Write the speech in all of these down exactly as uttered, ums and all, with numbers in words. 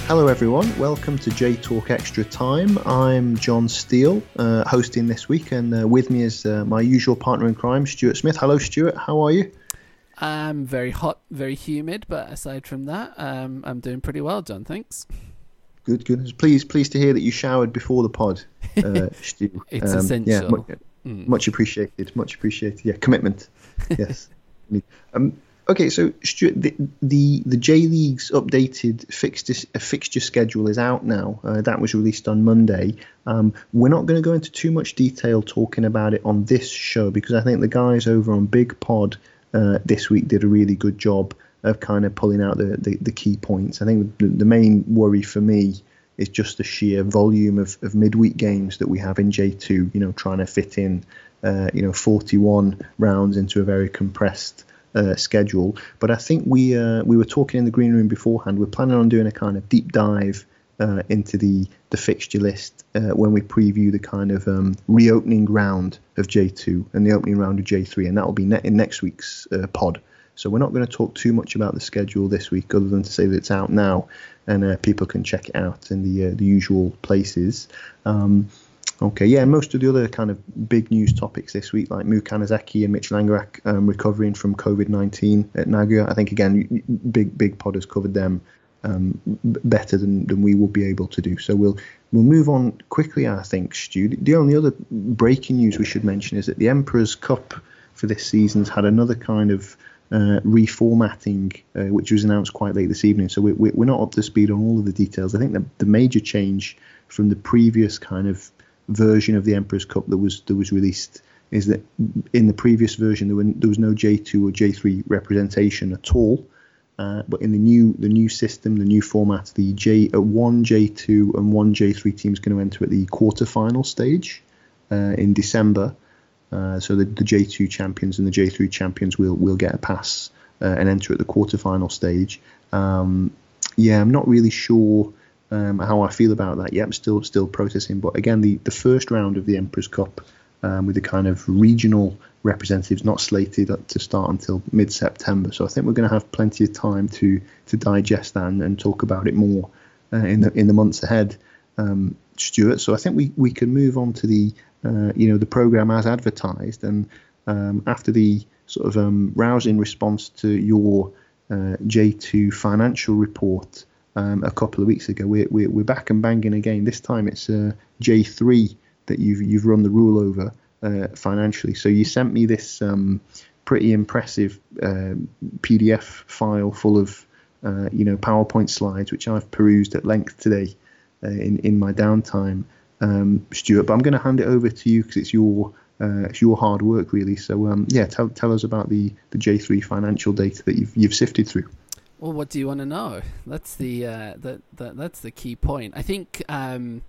Hello everyone, welcome to J Talk Extra Time. I'm John Steele, uh, hosting this week, and uh, with me is uh, my usual partner in crime, Stuart Smith. Hello Stuart, how are you? I'm very hot, very humid, but aside from that, um, I'm doing pretty well, John, thanks. Good, good. Pleased, pleased to hear that you showered before the pod, uh, Stu. It's um, essential. Yeah, much, mm. much appreciated, much appreciated. Yeah, commitment. Yes. um, okay, so Stuart, the, the the J League's updated fixture fixture schedule is out now. Uh, that was released on Monday. Um, we're not going to go into too much detail talking about it on this show because I think the guys over on Big Pod uh, this week did a really good job of kind of pulling out the, the, the key points. I think the, the main worry for me is just the sheer volume of, of midweek games that we have in J two, you know, trying to fit in, uh, you know, forty-one rounds into a very compressed uh, schedule. But I think we uh, we were talking in the green room beforehand, we're planning on doing a kind of deep dive uh, into the, the fixture list uh, when we preview the kind of um, reopening round of J two and the opening round of J three, and that will be ne- in next week's uh, pod. So we're not going to talk too much about the schedule this week, other than to say that it's out now, and uh, people can check it out in the uh, the usual places. Um, okay, yeah, most of the other kind of big news topics this week, like Mu Kanazaki and Mitch Langerak um, recovering from COVID nineteen at Nagoya. I think again, big big pod has covered them um, better than, than we will be able to do. So we'll we'll move on quickly, I think, Stu. The only other breaking news we should mention is that the Emperor's Cup for this season's had another kind of Uh, reformatting, uh, which was announced quite late this evening. So we, we, we're not up to speed on all of the details. I think the, the major change from the previous kind of version of the Emperor's Cup that was that was released is that in the previous version there, were, there was no J two or J three representation at all. Uh, but in the new the new system, the new format, the J uh, one J two and one J three teams going to enter at the quarterfinal stage uh, in December. Uh, so the, the J two champions and the J three champions will will get a pass uh, and enter at the quarterfinal stage. Um, yeah, I'm not really sure um, how I feel about that yet. I'm still still processing. But again, the, the first round of the Emperor's Cup um, with the kind of regional representatives not slated to start until mid-September. So I think we're going to have plenty of time to to digest that and, and talk about it more uh, in the in the months ahead, um, Stuart. So I think we, we can move on to the Uh, you know, the program as advertised, and um, after the sort of um, rousing response to your uh, J two financial report um, a couple of weeks ago, we're, we're we're back and banging again. This time it's uh, J three that you've you've run the rule over uh, financially. So you sent me this um, pretty impressive uh, P D F file full of uh, you know PowerPoint slides, which I've perused at length today uh, in in my downtime. Um, Stuart, but I'm going to hand it over to you because it's your uh, it's your hard work really. So um, yeah, tell tell us about the, the J three financial data that you've you've sifted through. Well, what do you want to know? That's the uh, that that that's the key point. I think. Um,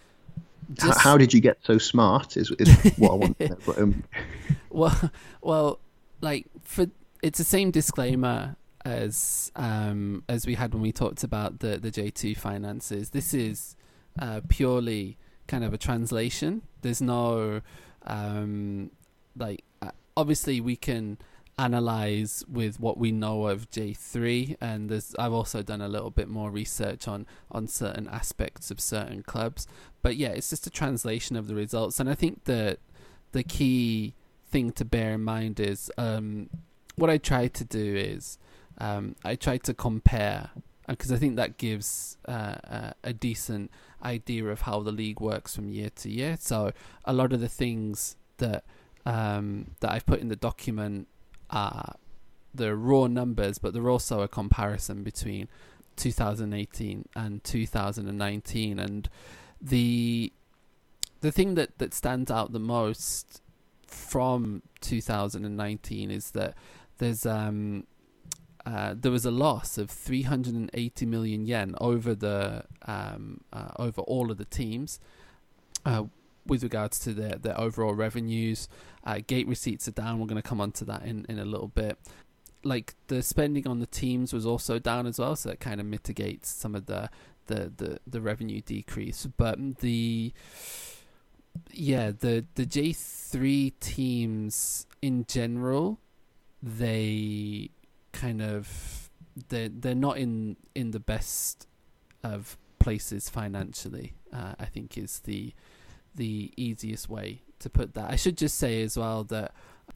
just... how, how did you get so smart? Is, is what I want to know. But, um... well, well, like for it's the same disclaimer as um, as we had when we talked about the the J two finances. This is uh, purely kind of a translation. There's no um like uh, obviously we can analyze with what we know of J three, and there's I've also done a little bit more research on on certain aspects of certain clubs, but yeah, it's just a translation of the results. And I think that the key thing to bear in mind is um what I try to do is um I try to compare, because I think that gives uh, uh, a decent idea of how the league works from year to year. So a lot of the things that um, that I've put in the document are the raw numbers, but they're also a comparison between two thousand eighteen and two thousand nineteen. And the the thing that, that stands out the most from two thousand nineteen is that there's um Uh, there was a loss of three hundred eighty million yen over the um, uh, over all of the teams uh, with regards to their, their overall revenues. Uh, gate receipts are down. We're going to come on to that in, in a little bit. Like the spending on the teams was also down as well, so that kind of mitigates some of the the, the, the revenue decrease. But the yeah the the J three teams in general, they kind of they're, they're not in in the best of places financially. Uh, I think is the the easiest way to put that. I should just say as well that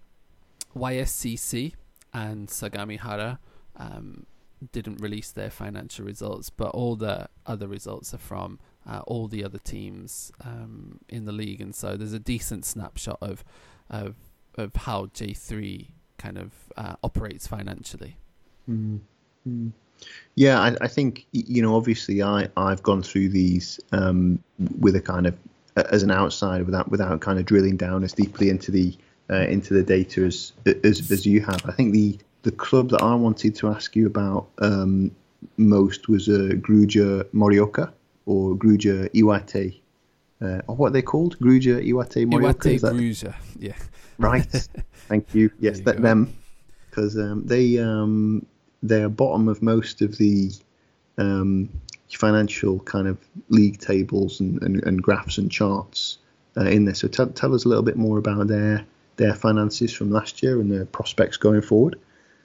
Y S C C and Sagamihara um, didn't release their financial results, but all the other results are from uh, all the other teams um, in the league, and so there's a decent snapshot of of of how J three kind of uh, operates financially. Mm-hmm. Yeah, I, I think, you know, obviously I, I've gone through these um, with a kind of, as an outsider, without without kind of drilling down as deeply into the uh, into the data as, as as you have. I think the the club that I wanted to ask you about um, most was uh, Gruja Morioka or Gruja Iwate. Uh, or what are they called? Gruja Iwate Morioka? Iwate Gruja, yeah. Right. Thank you. Yes, you that, them. Because um, they... Um, they're bottom of most of the um, financial kind of league tables and, and, and graphs and charts uh, in there. So tell, tell us a little bit more about their their finances from last year and their prospects going forward.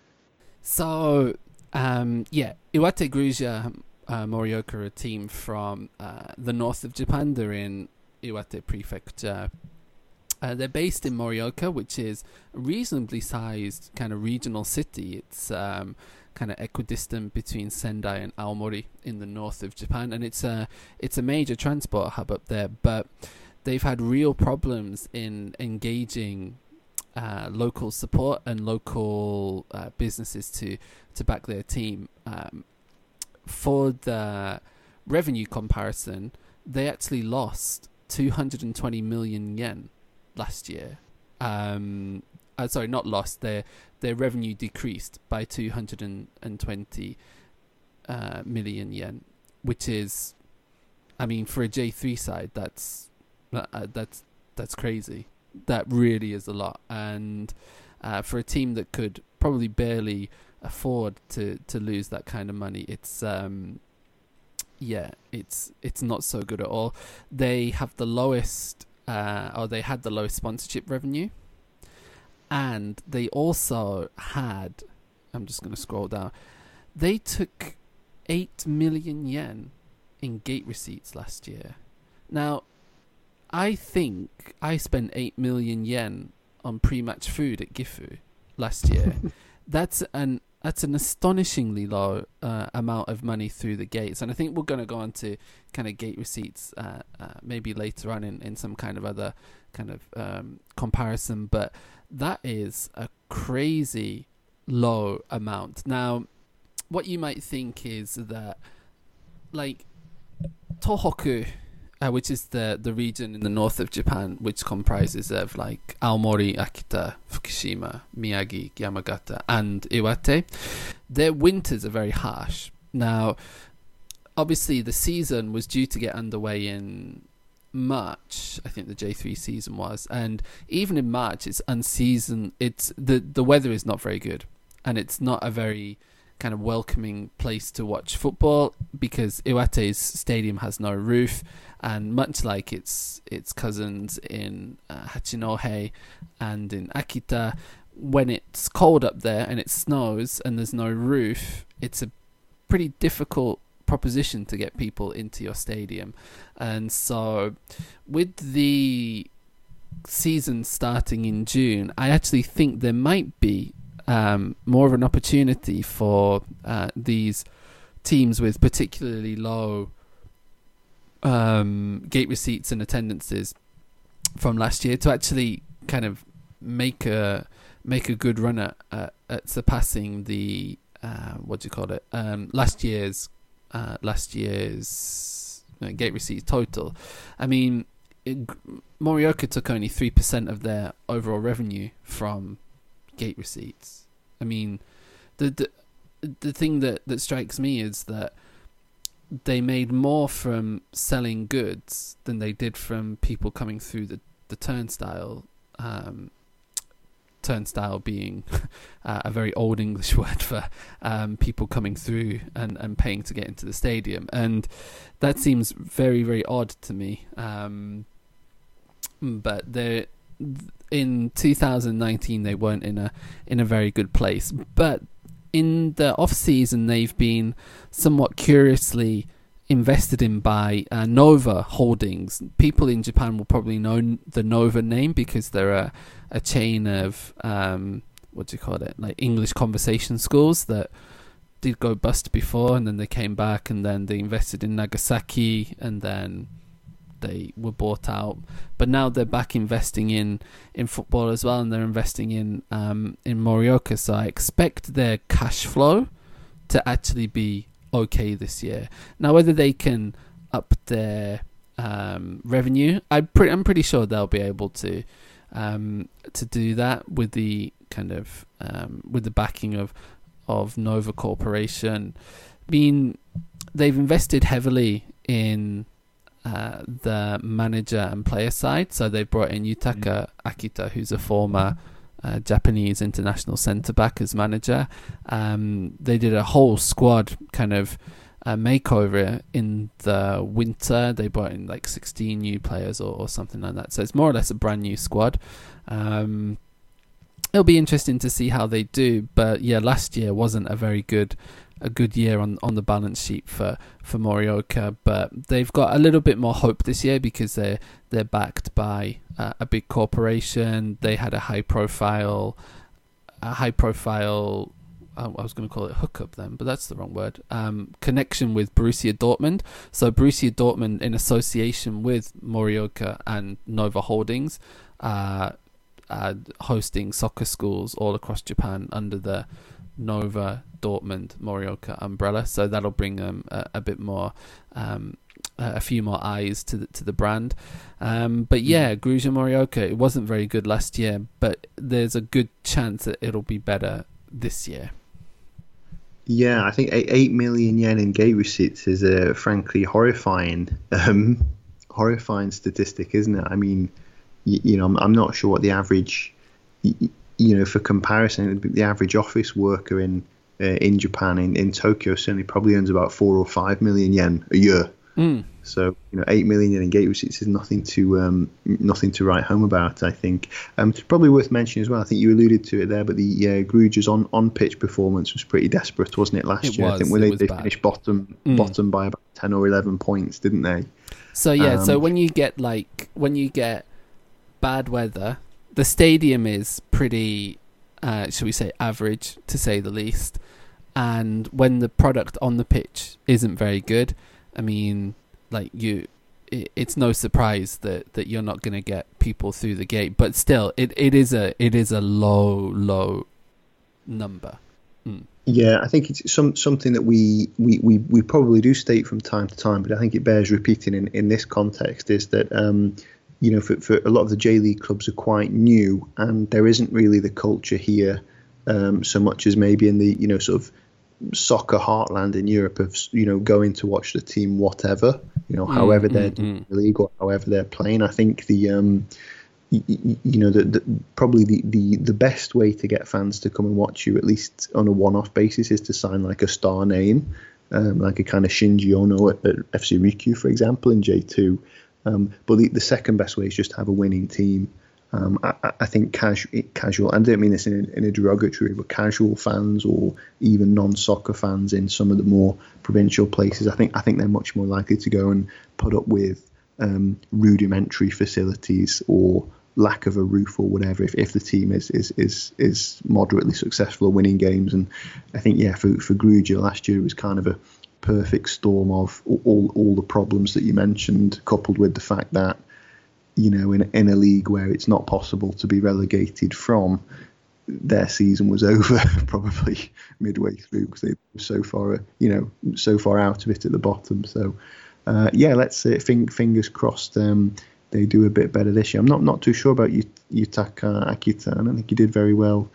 So, um, yeah, Iwate Gruja uh, Morioka are a team from uh, the north of Japan. They're in Iwate Prefecture. Uh, they're based in Morioka, which is a reasonably sized kind of regional city. It's um, kind of equidistant between Sendai and Aomori in the north of Japan, and it's a it's a major transport hub up there. But they've had real problems in engaging uh, local support and local uh, businesses to to back their team. Um, for the revenue comparison, they actually lost two hundred twenty million yen last year. Um, uh, sorry, not lost. Their their revenue decreased by two hundred twenty uh, million yen, which is, I mean, for a J three side, that's uh, that's that's crazy. That really is a lot, and uh, for a team that could probably barely afford to, to lose that kind of money, it's um, yeah, it's it's not so good at all. They have the lowest. Uh, or they had the lowest sponsorship revenue, and they also had, I'm just going to scroll down, they took eight million yen in gate receipts last year. Now, I think I spent eight million yen on pre-match food at Gifu last year. That's an That's an astonishingly low uh, amount of money through the gates. And I think we're going to go on to kind of gate receipts uh, uh, maybe later on in, in some kind of other kind of um, comparison. But that is a crazy low amount. Now, what you might think is that, like, Tohoku, uh, which is the, the region in the north of Japan, which comprises of like Aomori, Akita, Fukushima, Miyagi, Yamagata, and Iwate, their winters are very harsh. Now, obviously, the season was due to get underway in March. I think the J three season was, and even in March, it's unseason. It's the the weather is not very good, and it's not a very kind of welcoming place to watch football because Iwate's stadium has no roof, and much like its its cousins in uh, Hachinohe and in Akita, when it's cold up there and it snows and there's no roof, it's a pretty difficult proposition to get people into your stadium. And so with the season starting in June, I actually think there might be Um, more of an opportunity for uh, these teams with particularly low um, gate receipts and attendances from last year to actually kind of make a make a good run at, at, at surpassing the uh, what do you call it um, last year's uh, last year's uh, gate receipts total. I mean, it, Morioka took only three percent of their overall revenue from gate receipts. I mean, the the the thing that, that strikes me is that they made more from selling goods than they did from people coming through the the turnstile. Um, turnstile being uh, a very old English word for um, people coming through and, and paying to get into the stadium, and that seems very very odd to me. Um, but they're in two thousand nineteen they weren't in a in a very good place, but in the off season they've been somewhat curiously invested in by uh, Nova Holdings. People in Japan will probably know the Nova name because they're a, a chain of um, what do you call it, like English conversation schools that did go bust before, and then they came back, and then they invested in Nagasaki, and then they were bought out. But now they're back investing in, in football as well, and they're investing in um, in Morioka. So I expect their cash flow to actually be okay this year. Now, whether they can up their um, revenue, I'm pretty, I'm pretty sure they'll be able to um, to do that with the kind of um, with the backing of of Nova Corporation. I mean, they've invested heavily in uh, the manager and player side. So they brought in Yutaka Akita, who's a former uh, Japanese international centre back, as manager. Um, they did a whole squad kind of uh, makeover in the winter. They brought in like sixteen new players or, or something like that. So it's more or less a brand new squad. Um, It'll be interesting to see how they do, but yeah, last year wasn't a very good, a good year on, on the balance sheet for, for Morioka. But they've got a little bit more hope this year because they're they're backed by uh, a big corporation. They had a high profile, a high profile. I was going to call it hookup then, but that's the wrong word. Um, connection with Borussia Dortmund. So Borussia Dortmund, in association with Morioka and Nova Holdings, uh, Uh, hosting soccer schools all across Japan under the Nova Dortmund Morioka umbrella. So that'll bring them um, a, a bit more, um, a few more eyes to the, to the brand. Um, but yeah, Gruzia Morioka, it wasn't very good last year, but there's a good chance that it'll be better this year. Yeah, I think eight, eight million yen in gate receipts is a frankly horrifying, um, horrifying statistic, isn't it? I mean, You, you know, I'm, I'm not sure what the average, you, you know, for comparison, the average office worker in uh, in Japan, in, in Tokyo, certainly probably earns about four or five million yen a year. Mm. So, you know, eight million yen in gate receipts is nothing to um, nothing to write home about, I think. Um, it's probably worth mentioning as well. I think you alluded to it there, but the uh, Grugia's on, on pitch performance was pretty desperate, wasn't it, last it year? Was, I think when they, they bad. finished bottom mm. bottom by about ten or eleven points, didn't they? So yeah, um, so when you get like when you get bad weather, the stadium is pretty, uh, shall we say, average to say the least. And when the product on the pitch isn't very good, I mean, like you, it, it's no surprise that, that you're not going to get people through the gate. But still, it, it is a it is a low low number. Mm. Yeah, I think it's some something that we, we, we, we probably do state from time to time, but I think it bears repeating in, in this context is that. Um, You know, for, for a lot of the J League clubs are quite new, and there isn't really the culture here um, so much as maybe in the, you know, sort of soccer heartland in Europe of, you know, going to watch the team whatever, you know, however mm, they're mm, doing mm. the league or however they're playing. I think the, um, you, you know, the, the probably the, the, the best way to get fans to come and watch you, at least on a one-off basis, is to sign like a star name, um, like a kind of Shinji Ono at, at F C Rikyu, for example, in J two. Um, but the, the second best way is just to have a winning team. Um, I, I think casual, casual, I don't mean this in a, in a derogatory, but casual fans or even non-soccer fans in some of the more provincial places, I think I think they're much more likely to go and put up with um, rudimentary facilities or lack of a roof or whatever if, if the team is is is is moderately successful or winning games. And I think yeah, for for Grugia last year it was kind of a perfect storm of all all the problems that you mentioned, coupled with the fact that, you know, in in a league where it's not possible to be relegated from, their season was over probably midway through because they were so far, you know, so far out of it at the bottom. So uh, yeah, let's say fingers crossed um, they do a bit better this year. I'm not not too sure about Yutaka Akita. I don't think he did very well.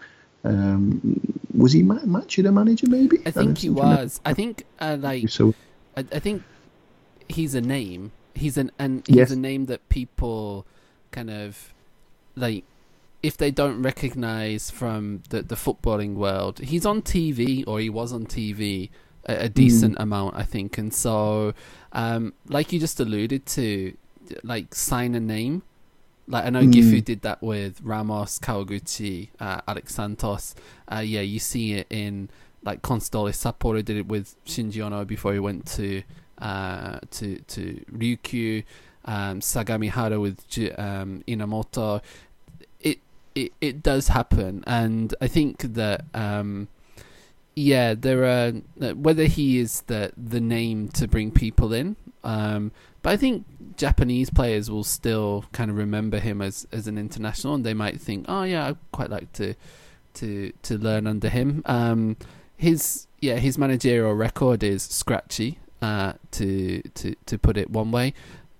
Um, was he ma- Machida manager? Maybe I think he was. I think uh, like so. I, I think he's a name. He's an and he's yes. a name that people kind of like. If they don't recognize from the the footballing world, he's on T V or he was on T V a, a decent mm. amount, I think. And so, um, like you just alluded to, like sign a name. Like I know mm. Gifu did that with Ramos, Kawaguchi, uh, Alex Santos. Uh, yeah, you see it in like Constantly Sapporo did it with Shinji Ono before he went to uh, to to Ryukyu, um, Sagamihara with J- um, Inamoto. It, it it does happen, and I think that um, yeah, there are whether he is the the name to bring people in, um, but I think Japanese players will still kind of remember him as, as an international, and they might think, oh yeah, I'd quite like to to to learn under him. Um, his yeah his managerial record is scratchy, uh, to to to put it one way.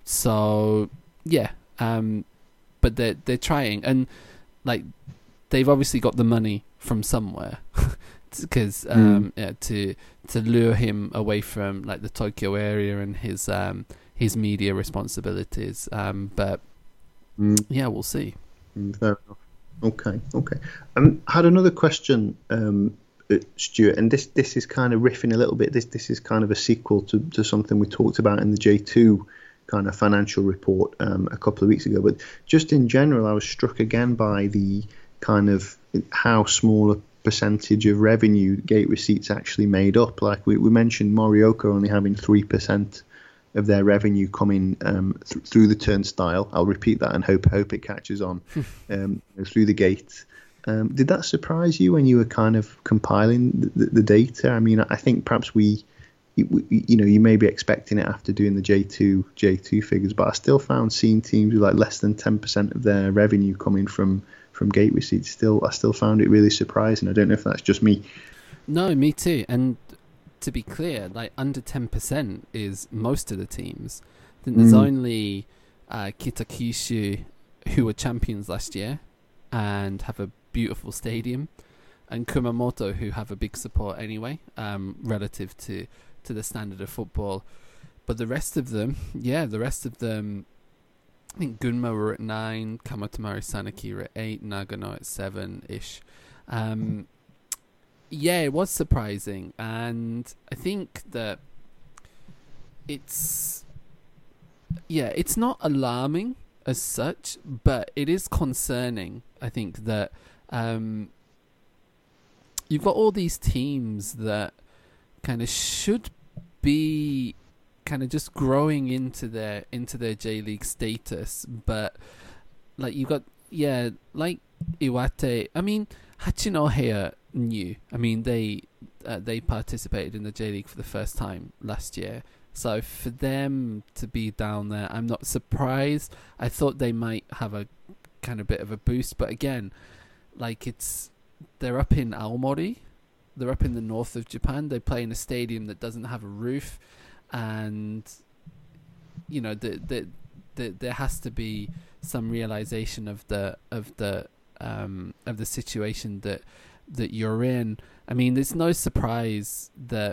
So yeah, um, but they're they're trying, and like they've obviously got the money from somewhere, because um, mm. yeah, to to lure him away from like the Tokyo area and his um, his media responsibilities. Um, but mm. yeah, we'll see. Mm, fair enough. Okay, okay. Um, I had another question, um, Stuart, and this this is kind of riffing a little bit. This this is kind of a sequel to, to something we talked about in the J two kind of financial report um, a couple of weeks ago. But just in general, I was struck again by the kind of how small a percentage of revenue gate receipts actually made up. Like we, we mentioned, Morioka only having three percent of their revenue coming um, th- through the turnstile. I'll repeat that and hope hope it catches on um, through the gate. Um, did that surprise you when you were kind of compiling the, the data? I mean, I think perhaps we, you, you know, you may be expecting it after doing the J two J two figures, but I still found seeing teams with like less than ten percent of their revenue coming from from gate receipts. Still, I still found it really surprising. I don't know if that's just me. No, me too. And to be clear, like under ten percent is most of the teams. I think there's mm. only uh, Kitakyushu, who were champions last year and have a beautiful stadium, and Kumamoto, who have a big support anyway, um, relative to, to the standard of football. But the rest of them, yeah, the rest of them, I think Gunma were at nine, Kamatamari Sanaki were at eight, Nagano at seven-ish. Um, yeah, it was surprising, and I think that it's, yeah, it's not alarming as such, but it is concerning. I think that um, you've got all these teams that kind of should be kind of just growing into their into their J League status, but like you got yeah like Iwate. I mean, Hachinoheya new. I mean, they uh, they participated in the J League for the first time last year. So for them to be down there, I'm not surprised. I thought they might have a kind of bit of a boost, but again, like it's they're up in Aomori, they're up in the north of Japan. They play in a stadium that doesn't have a roof, and you know the the, the there has to be some realization of the of the um of the situation that that you're in. I mean, there's no surprise that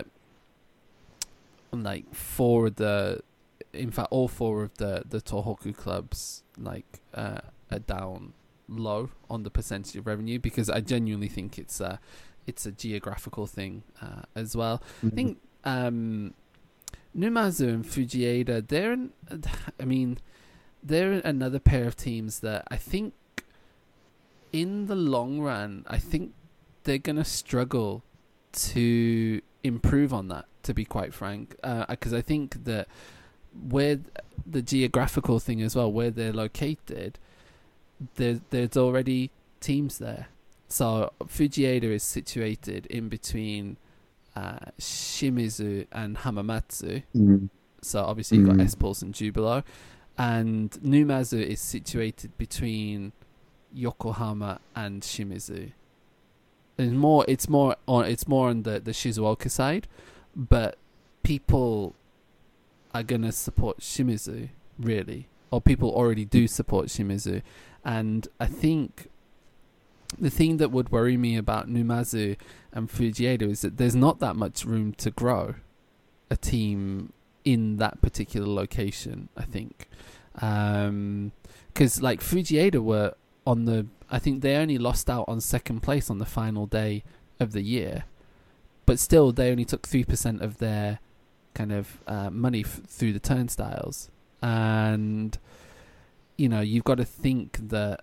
like four of the in fact all four of the the Tohoku clubs like uh are down low on the percentage of revenue, because I genuinely think it's a it's a geographical thing uh, as well. Mm-hmm. I think um Numazu and Fujieda, they're an, I mean they're another pair of teams that I think in the long run I think they're gonna struggle to improve on that, to be quite frank, because uh, I think that where the geographical thing as well, where they're located, there, there's already teams there. So Fujieda is situated in between uh, Shimizu and Hamamatsu. Mm. So obviously you've got mm. S-Pulse and Jubilo. And Numazu is situated between Yokohama and Shimizu. It's more, it's more on, it's more on the, the Shizuoka side, but people are gonna support Shimizu, really, or people already do support Shimizu, and I think the thing that would worry me about Numazu and Fujieda is that there's not that much room to grow a team in that particular location. I think, because um, like Fujieda were on the. I think they only lost out on second place on the final day of the year, but still they only took three percent of their kind of uh, money f- through the turnstiles. And, you know, you've got to think that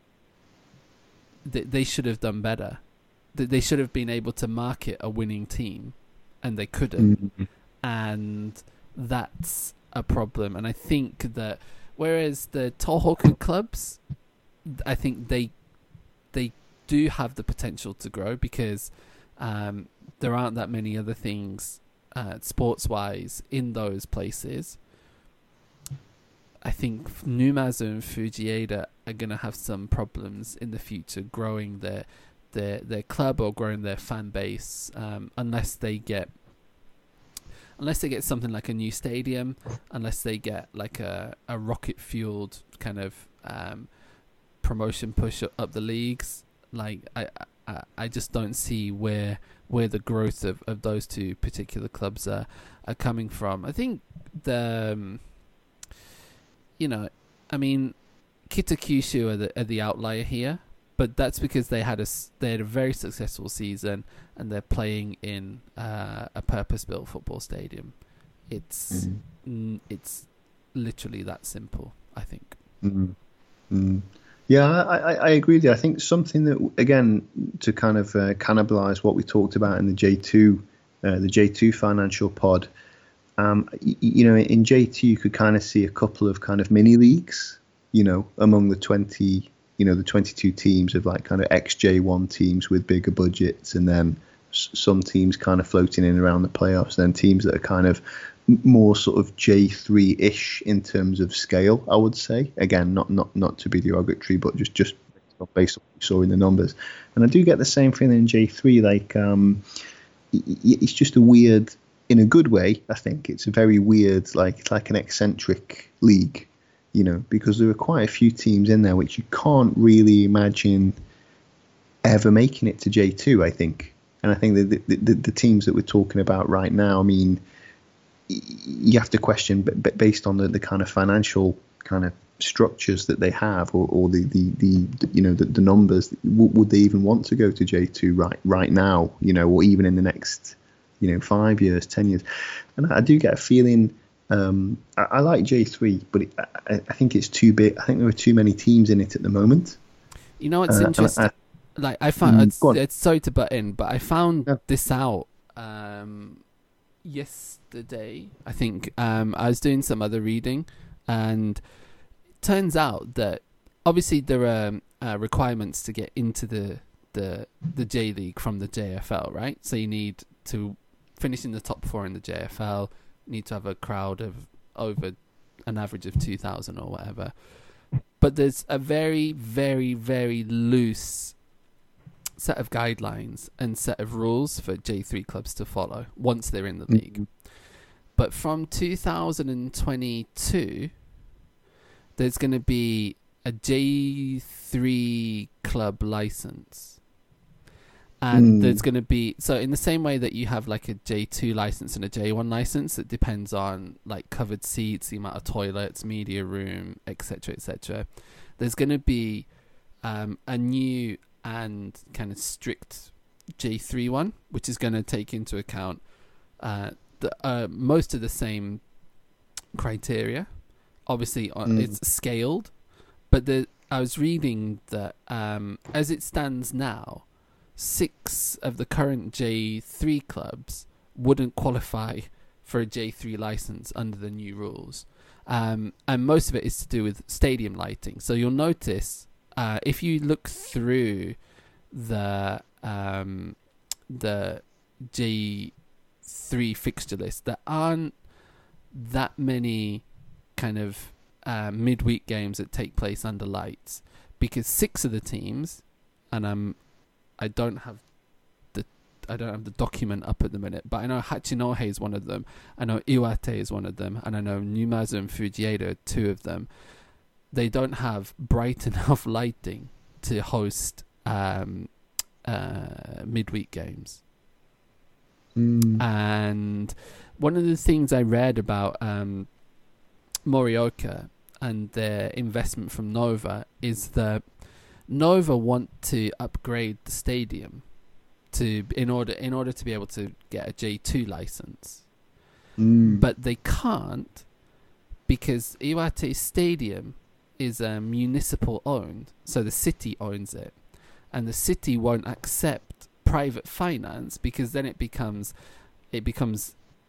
th- they should have done better. That they should have been able to market a winning team, and they couldn't. Mm-hmm. And that's a problem. And I think that whereas the Tohoku clubs, I think they they do have the potential to grow because um, there aren't that many other things uh, sports-wise in those places. I think Numazu and Fujieda are going to have some problems in the future growing their their their club or growing their fan base um, unless they get unless they get something like a new stadium, unless they get like a, a rocket fueled kind of um, promotion push up the leagues. Like I, I I just don't see where where the growth of, of those two particular clubs are are coming from. I think the um, you know, I mean, Kitakyushu are the are the outlier here, but that's because they had a they had a very successful season and they're playing in uh, a purpose-built football stadium. It's mm-hmm. n- it's literally that simple, I think. Mm-hmm. Mm-hmm. Yeah, I, I, I agree with you. I think something that, again, to kind of uh, cannibalise what we talked about in the J two, uh, the J two financial pod. Um, you, you know, in J two you could kind of see a couple of kind of mini leagues, you know, among the twenty, you know, the twenty-two teams of like kind of ex J one teams with bigger budgets, and then s- some teams kind of floating in around the playoffs, then teams that are kind of more sort of J three-ish in terms of scale, I would say. Again, not not not to be derogatory, but just just based on what you saw in the numbers. And I do get the same feeling in J three, like um, it's just a weird, in a good way, I think. It's a very weird, like it's like an eccentric league, you know, because there are quite a few teams in there which you can't really imagine ever making it to J two, I think. And I think that the, the, the teams that we're talking about right now, I mean, you have to question, but based on the, the kind of financial kind of structures that they have, or, or the, the, the you know the, the numbers, would they even want to go to J two right right now, you know, or even in the next, you know, five years, ten years? And I do get a feeling, um, I, I like J three, but it, I, I think it's too big. I think there are too many teams in it at the moment. You know, it's uh, interesting. I, like I found, mm, it's, it's sorry to butt in, but I found yeah. this out um, yesterday. I think um, I was doing some other reading, and it turns out that obviously there are uh, requirements to get into the, the the J League from the J F L, right? So you need to finish in the top four in the J F L. You need to have a crowd of over an average of two thousand or whatever. But there's a very, very, very loose set of guidelines and set of rules for J three clubs to follow once they're in the league. Mm-hmm. But from two thousand twenty-two, there's going to be a J three club license. And mm. there's going to be, so in the same way that you have like a J two license and a J one license, it depends on like covered seats, the amount of toilets, media room, et cetera, et cetera. There's going to be um, a new and kind of strict J three one, which is going to take into account uh, the, uh, most of the same criteria. Obviously, on, mm. it's scaled, but the, I was reading that um, as it stands now, six of the current J three clubs wouldn't qualify for a J three license under the new rules. Um, and most of it is to do with stadium lighting. So you'll notice uh, if you look through the um, the J three fixture list, there aren't that many kind of uh, midweek games that take place under lights, because six of the teams, and I'm I don't have the I don't have the document up at the minute, but I know Hachinohe is one of them. I know Iwate is one of them, and I know Numazu and Fujieda are two of them. They don't have bright enough lighting to host um, uh, midweek games. Mm. And one of the things I read about um, Morioka and their investment from Nova is that Nova want to upgrade the stadium to in order in order to be able to get a J two license, mm. but they can't because Iwate Stadium is uh, municipal owned, so the city owns it, and the city won't accept private finance because then it becomes it becomes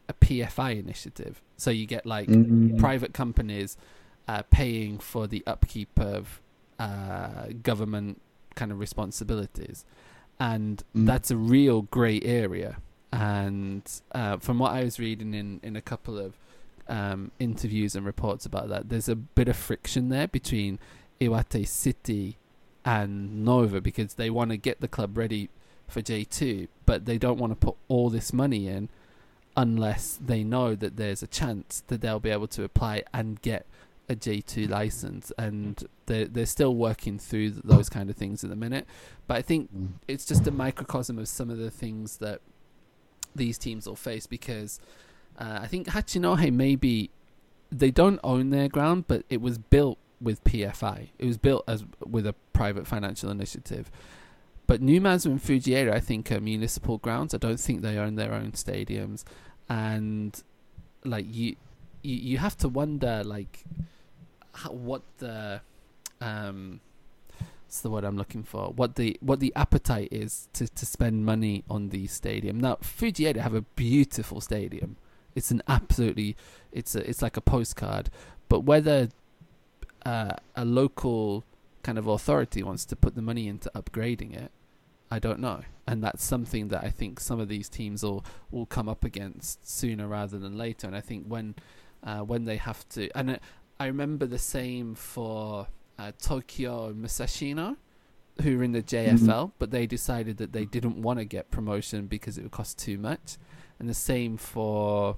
a P F I initiative. So you get like Mm. private companies uh, paying for the upkeep of uh, government kind of responsibilities, and Mm. that's a real grey area. And uh, from what I was reading in in a couple of um, interviews and reports about that, there's a bit of friction there between Iwate City and Nova, because they want to get the club ready for J two, but they don't want to put all this money in unless they know that there's a chance that they'll be able to apply and get a J two license. And they're, they're still working through those kind of things at the minute. But I think Mm. it's just a microcosm of some of the things that these teams will face, because uh, I think Hachinohe, maybe they don't own their ground, but it was built with P F I. It was built as with a private financial initiative. But Numazu and Fujieda, I think, are municipal grounds. I don't think they own their own stadiums. And like you, you, you have to wonder like how, what the um, what's the word I'm looking for? What the what the appetite is to, to spend money on these stadium. Now, Fujieda have a beautiful stadium. It's an absolutely, it's a, it's like a postcard. But whether uh, a local kind of authority wants to put the money into upgrading it, I don't know. And that's something that I think some of these teams will, will come up against sooner rather than later. And I think when uh, when they have to, and I remember the same for uh, Tokyo and Musashino, who were in the J F L, mm-hmm. but they decided that they didn't want to get promotion because it would cost too much. And the same for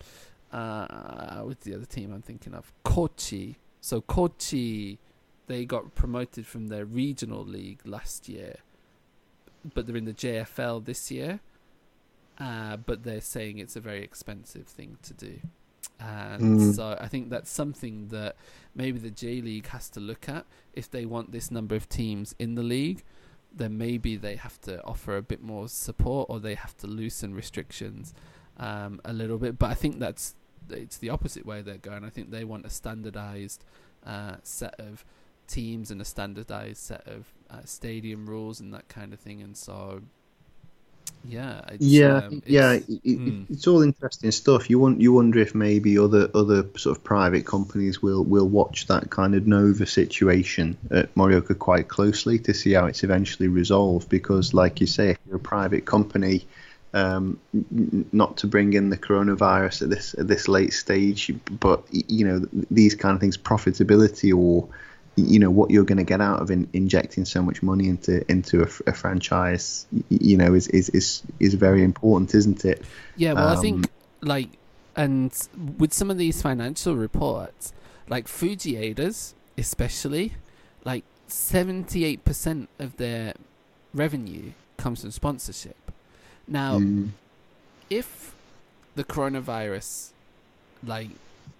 uh, what's the other team I'm thinking of? Kochi. So Kochi, they got promoted from their regional league last year, but they're in the J F L this year. Uh, but they're saying it's a very expensive thing to do. And mm. so I think that's something that maybe the J League has to look at. If they want this number of teams in the league, then maybe they have to offer a bit more support, or they have to loosen restrictions um, a little bit. But I think that's it's the opposite way they're going. I think they want a standardized uh, set of teams and a standardized set of uh, stadium rules and that kind of thing. And so, yeah, it's, yeah, um, it's, yeah, it, mm. it's all interesting stuff. You want you wonder if maybe other other sort of private companies will will watch that kind of Nova situation at Morioka quite closely to see how it's eventually resolved. Because, like you say, if you're a private company, um, not to bring in the coronavirus at this at this late stage, but you know these kind of things, profitability or you know what you're going to get out of in, injecting so much money into into a, a franchise, you know, is, is is is very important, isn't it? Yeah, well, um, I think like, and with some of these financial reports, like Fujieda's especially, like seventy-eight percent of their revenue comes from sponsorship. Now, mm. if the coronavirus, like,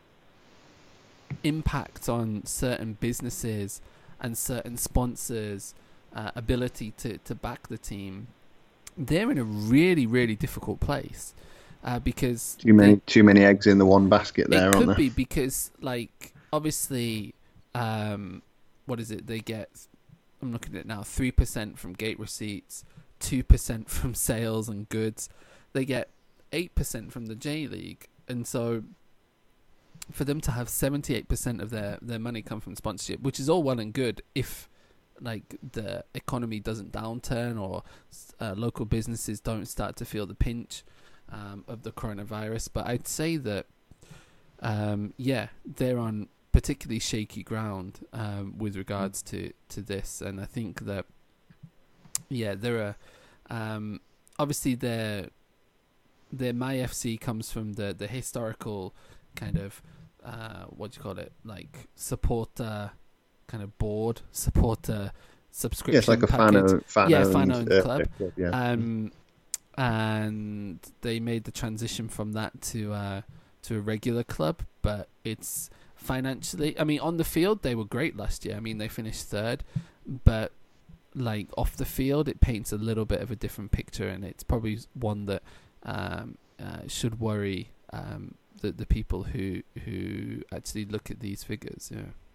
impact on certain businesses and certain sponsors' uh, ability to, to back the team, they're in a really, really difficult place uh, because too many they, too many eggs in the one basket there, it aren't could there? be because, like, obviously, um, what is it? They get, I'm looking at it now, three percent from gate receipts, two percent from sales and goods. They get eight percent from the J League, and so for them to have seventy-eight percent of their, their money come from sponsorship, which is all well and good if like the economy doesn't downturn or uh, local businesses don't start to feel the pinch um, of the coronavirus. But I'd say that, um, yeah, they're on particularly shaky ground um, with regards to, to this. And I think that, yeah, there are um, obviously their their MyFC comes from the, the historical kind of uh, what do you call it, like supporter kind of board, supporter subscription. Yeah, it's like a package. fan, fan yeah, owned, fan owned uh, club. club yeah. Um, and they made the transition from that to uh, to a regular club, but it's financially. I mean, on the field they were great last year. I mean, they finished third, but like off the field, it paints a little bit of a different picture, and it's probably one that um, uh, should worry um, the the people who who actually look at these figures. Yeah.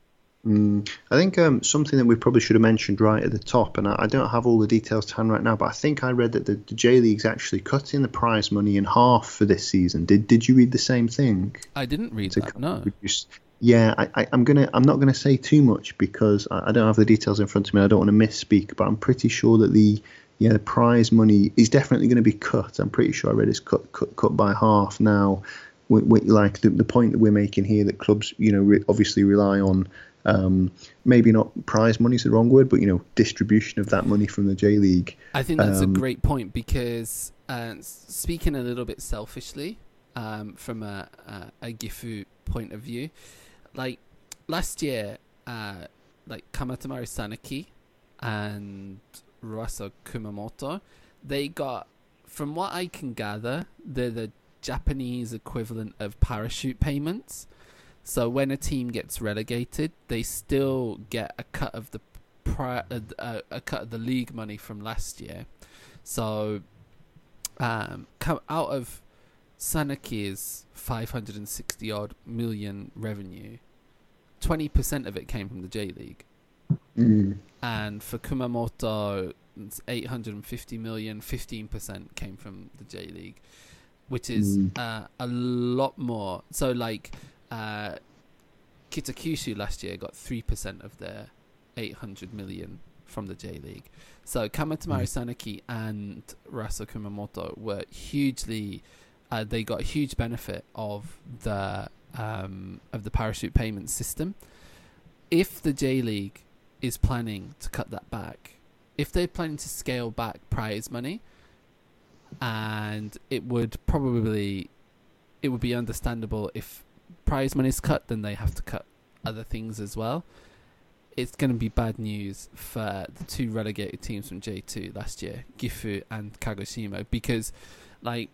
Mm, I think um, something that we probably should have mentioned right at the top, and I, I don't have all the details to hand right now, but I think I read that the, the J League's actually cutting the prize money in half for this season. Did Did you read the same thing? I didn't read To that. No. reduce- Yeah, I, I, I'm gonna. I'm not gonna say too much because I, I don't have the details in front of me. I don't want to misspeak, but I'm pretty sure that the yeah the prize money is definitely going to be cut. I'm pretty sure I read it's cut cut cut by half now. We, we, like the, the point that we're making here, that clubs, you know, re- obviously rely on. Um, maybe not prize money is the wrong word, but you know, distribution of that money from the J League. I think that's Um, a great point because uh, s- speaking a little bit selfishly, um, from a, a, a Gifu point of view, like last year, uh, like Kamatamari Sanaki and Ruasa Kumamoto, they got, from what I can gather, they're the Japanese equivalent of parachute payments. So when a team gets relegated, they still get a cut of the pri- uh, uh, a cut of the league money from last year. So um, come out of Sanaki's five hundred sixty odd million revenue, twenty percent of it came from the J League. mm, And for Kumamoto, it's eight hundred fifty million, fifteen percent came from the J League, which is Mm. uh, a lot more. So like uh, Kitakyushu last year got three percent of their eight hundred million from the J League. So Kamatamari Sanaki and Rasa Kumamoto were hugely, uh, they got a huge benefit of the um, of the parachute payment system. If the J League is planning to cut that back, if they're planning to scale back prize money, and it would probably, it would be understandable if prize money is cut, then they have to cut other things as well. It's going to be bad news for the two relegated teams from J two last year, Gifu and Kagoshima, because like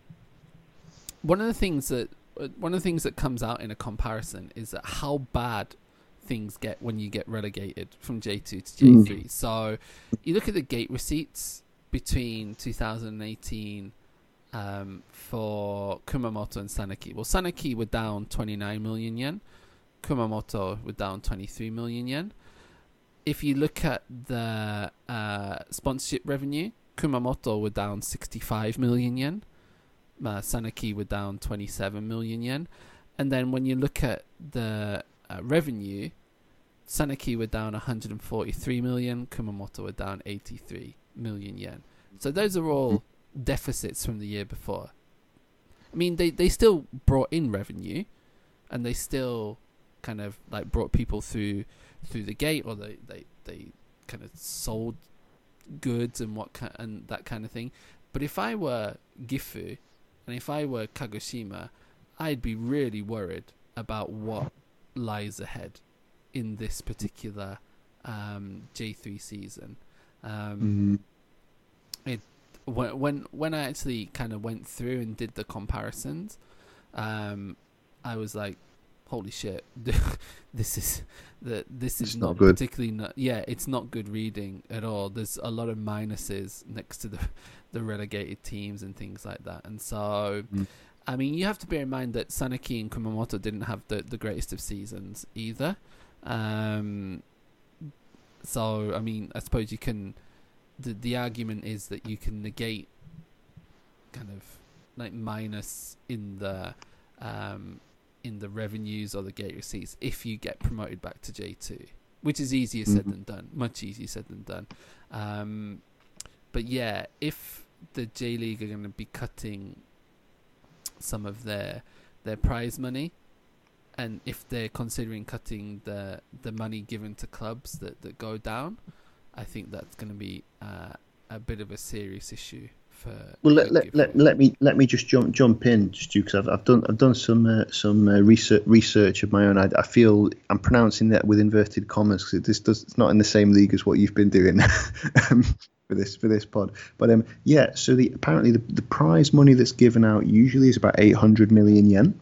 one of the things that one of the things that comes out in a comparison is that how bad things get when you get relegated from J two to J three. Mm. So you look at the gate receipts between two thousand eighteen um, for Kumamoto and Sanaki. Well, Sanaki were down twenty-nine million yen. Kumamoto were down twenty-three million yen. If you look at the uh, sponsorship revenue, Kumamoto were down sixty-five million yen. Uh, Sanaki were down twenty-seven million yen. And then when you look at the uh, revenue, Sanaki were down one hundred forty-three million, Kumamoto were down eighty-three million yen. So those are all deficits from the year before. I mean, they, they still brought in revenue, and they still kind of like brought people through through the gate, or they, they, they kind of sold goods and what ki- and that kind of thing. But if I were Gifu and if I were Kagoshima, I'd be really worried about what lies ahead in this particular um, J three season. Um, mm-hmm. It when when when I actually kind of went through and did the comparisons, um, I was like, holy shit, this is the this is not, not particularly not, yeah, it's not good reading at all. There's a lot of minuses next to the the relegated teams and things like that. And so mm. I mean, you have to bear in mind that Sanaki and Kumamoto didn't have the, the greatest of seasons either. Um, so I mean, I suppose you can the the argument is that you can negate kind of like minus in the um in the revenues or the gate receipts if you get promoted back to J two, which is easier said mm-hmm. than done, much easier said than done. Um, but yeah, if the J League are going to be cutting some of their their prize money, and if they're considering cutting the the money given to clubs that, that go down, I think that's going to be uh, a bit of a serious issue. For, well, let, let, let, let me let me just jump jump in, Stu, because I've I've done I've done some uh, some uh, research research of my own. I, I feel I'm pronouncing that with inverted commas because this does it's not in the same league as what you've been doing um, for this for this pod. But um yeah, so the apparently the, the prize money that's given out usually is about eight hundred million yen.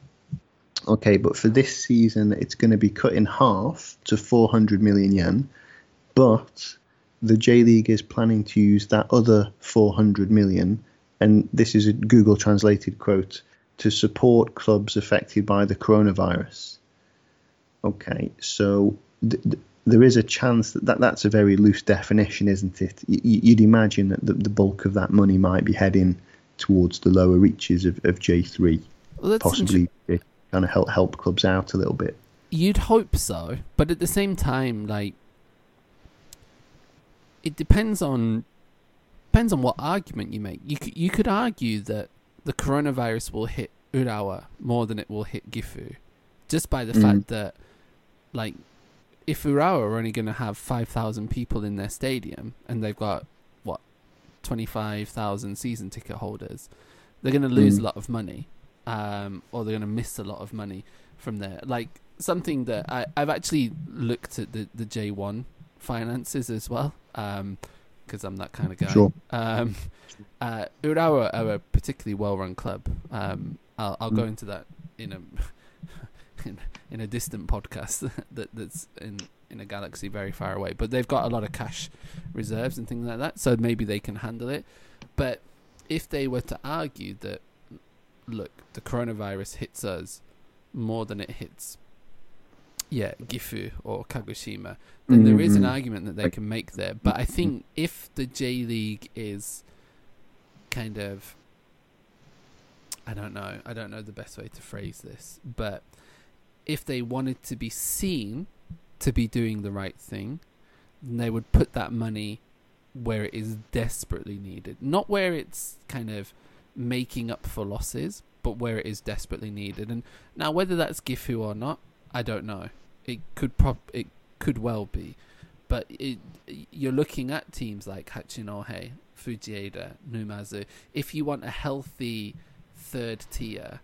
Okay, but for this season it's going to be cut in half to four hundred million yen, but the J League is planning to use that other four hundred million, and this is a Google translated quote, to support clubs affected by the coronavirus. Okay, so th- th- there is a chance that, that that's a very loose definition, isn't it? Y- you'd imagine that the, the bulk of that money might be heading towards the lower reaches of, of J three, well, possibly int- kind of help help clubs out a little bit. You'd hope so, but at the same time, like, it depends on depends on what argument you make. You could, you could argue that the coronavirus will hit Urawa more than it will hit Gifu, just by the mm. fact that, like, if Urawa are only going to have five thousand people in their stadium and they've got, what, twenty-five thousand season ticket holders, they're going to lose mm. a lot of money, um, or they're going to miss a lot of money from there. Like, something that I, I've actually looked at the, the J one finances as well, um, because I'm that kind of guy. Sure. Um, uh, Urawa are a particularly well-run club. Um, I'll, I'll mm. go into that in a... In, in a distant podcast that that's in, in a galaxy very far away, but they've got a lot of cash reserves and things like that, so maybe they can handle it. But if they were to argue that, look, the coronavirus hits us more than it hits, yeah, Gifu or Kagoshima, then mm-hmm. there is an argument that they can make there. But I think if the J League is kind of, I don't know, I don't know the best way to phrase this, but if they wanted to be seen to be doing the right thing, then they would put that money where it is desperately needed. Not where it's kind of making up for losses, but where it is desperately needed. And now, whether that's Gifu or not, I don't know. It could prop, it could well be. But it, you're looking at teams like Hachinohe, Fujieda, Numazu. If you want a healthy third tier,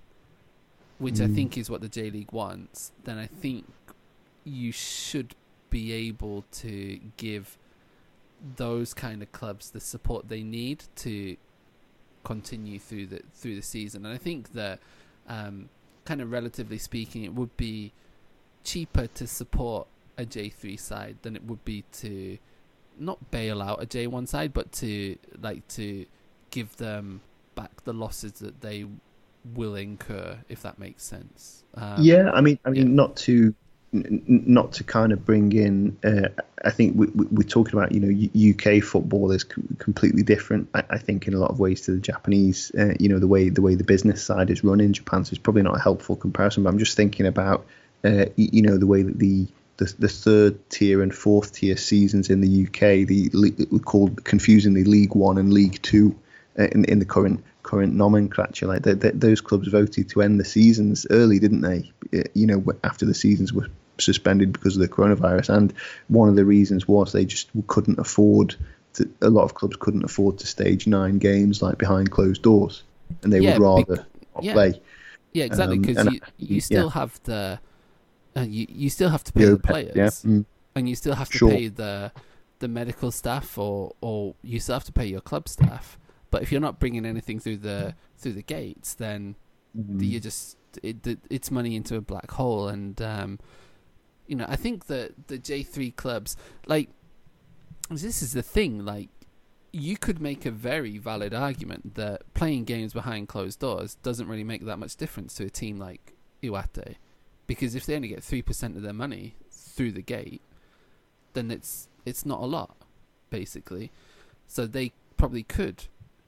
which mm. I think is what the J League wants, then I think you should be able to give those kind of clubs the support they need to continue through the through the season. And I think that, um, kind of relatively speaking, it would be cheaper to support a J three side than it would be to not bail out a J one side, but to like to give them back the losses that they will incur, if that makes sense. Um, yeah, I mean, I mean, yeah. not to, n- not to kind of bring in. Uh, I think we, we, we're talking about, you know, U K football is com- completely different. I, I think in a lot of ways to the Japanese. Uh, you know, the way the way the business side is run in Japan, so it's probably not a helpful comparison. But I'm just thinking about, uh, you, you know, the way that the the, the third tier and fourth tier seasons in the U K, the we called confusingly League One and League Two, uh, in in the current. current nomenclature. Like they, they, those clubs voted to end the seasons early, didn't they? You know, after the seasons were suspended because of the coronavirus, and one of the reasons was they just couldn't afford to, a lot of clubs couldn't afford to stage nine games like behind closed doors, and they yeah, would rather bec- not yeah. play. Yeah, exactly, because um, you, you still yeah. have the uh, you you still have to pay yeah, the players, yeah. mm. and you still have to sure. pay the the medical staff, or or you still have to pay your club staff. But if you're not bringing anything through the through the gates, then mm-hmm. you just it, it's money into a black hole. And um, you know, I think that the J three clubs, like, this is the thing. Like, you could make a very valid argument that playing games behind closed doors doesn't really make that much difference to a team like Iwate, because if they only get three percent of their money through the gate, then it's it's not a lot, basically. So they probably could.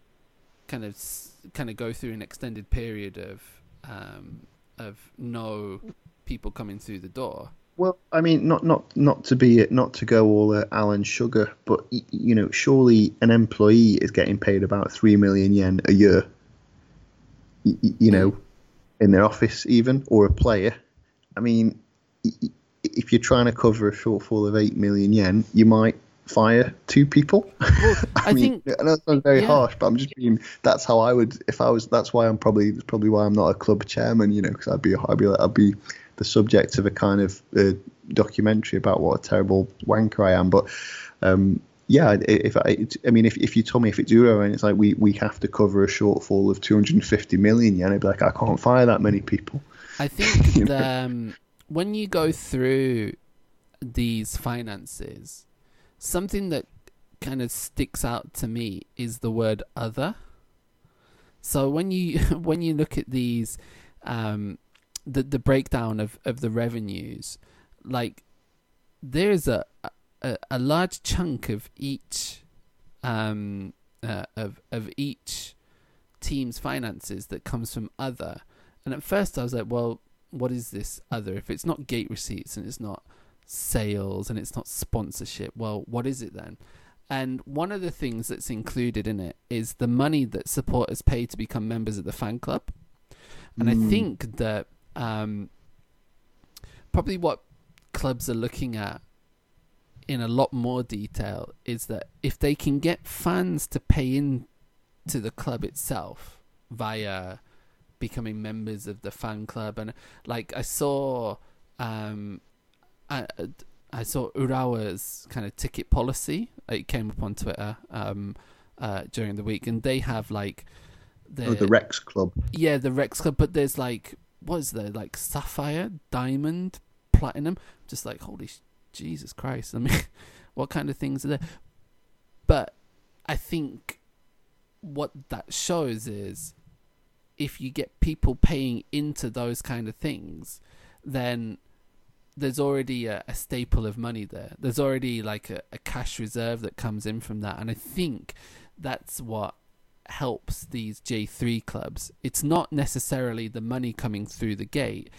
Kind of, kind of go through an extended period of, um, of no people coming through the door. Well, I mean, not not not to be not to go all uh, Alan Sugar, but you know, surely an employee is getting paid about three million yen a year. You, you know, in their office even, or a player. I mean, if you're trying to cover a shortfall of eight million yen, you might fire two people. Well, I, I mean, think I know it sounds very yeah. harsh, but I'm just being. That's how I would if I was. That's why I'm probably. That's probably why I'm not a club chairman. You know, because I'd be. I'd be. I'd be the subject of a kind of uh, documentary about what a terrible wanker I am. But um, yeah, if I. I mean, if if you told me if it's Euro and it's like we we have to cover a shortfall of two hundred fifty million yen, I'd be like, I can't fire that many people. I think you know? the, um, when you go through these finances, something that kind of sticks out to me is the word other. So when you when you look at these, um, the the breakdown of, of the revenues, like there's a, a a large chunk of each um uh, of of each team's finances that comes from other. And at first I was like, well, what is this other? If it's not gate receipts and it's not sales and it's not sponsorship, well, what is it then? And one of the things that's included in it is the money that supporters pay to become members of the fan club. And mm. I think that um, probably what clubs are looking at in a lot more detail is that if they can get fans to pay in to the club itself via becoming members of the fan club, and like I saw um, I, I saw Urawa's kind of ticket policy. It came up on Twitter um, uh, during the week, and they have like the, oh, the Rex Club. Yeah, the Rex Club. But there's like, what is there? Like Sapphire, Diamond, Platinum. Just like, holy sh- Jesus Christ! I mean, what kind of things are there? But I think what that shows is if you get people paying into those kind of things, then there's already a, a staple of money there. There's already like a, a cash reserve that comes in from that. And I think that's what helps these J three clubs. It's not necessarily the money coming through the gate.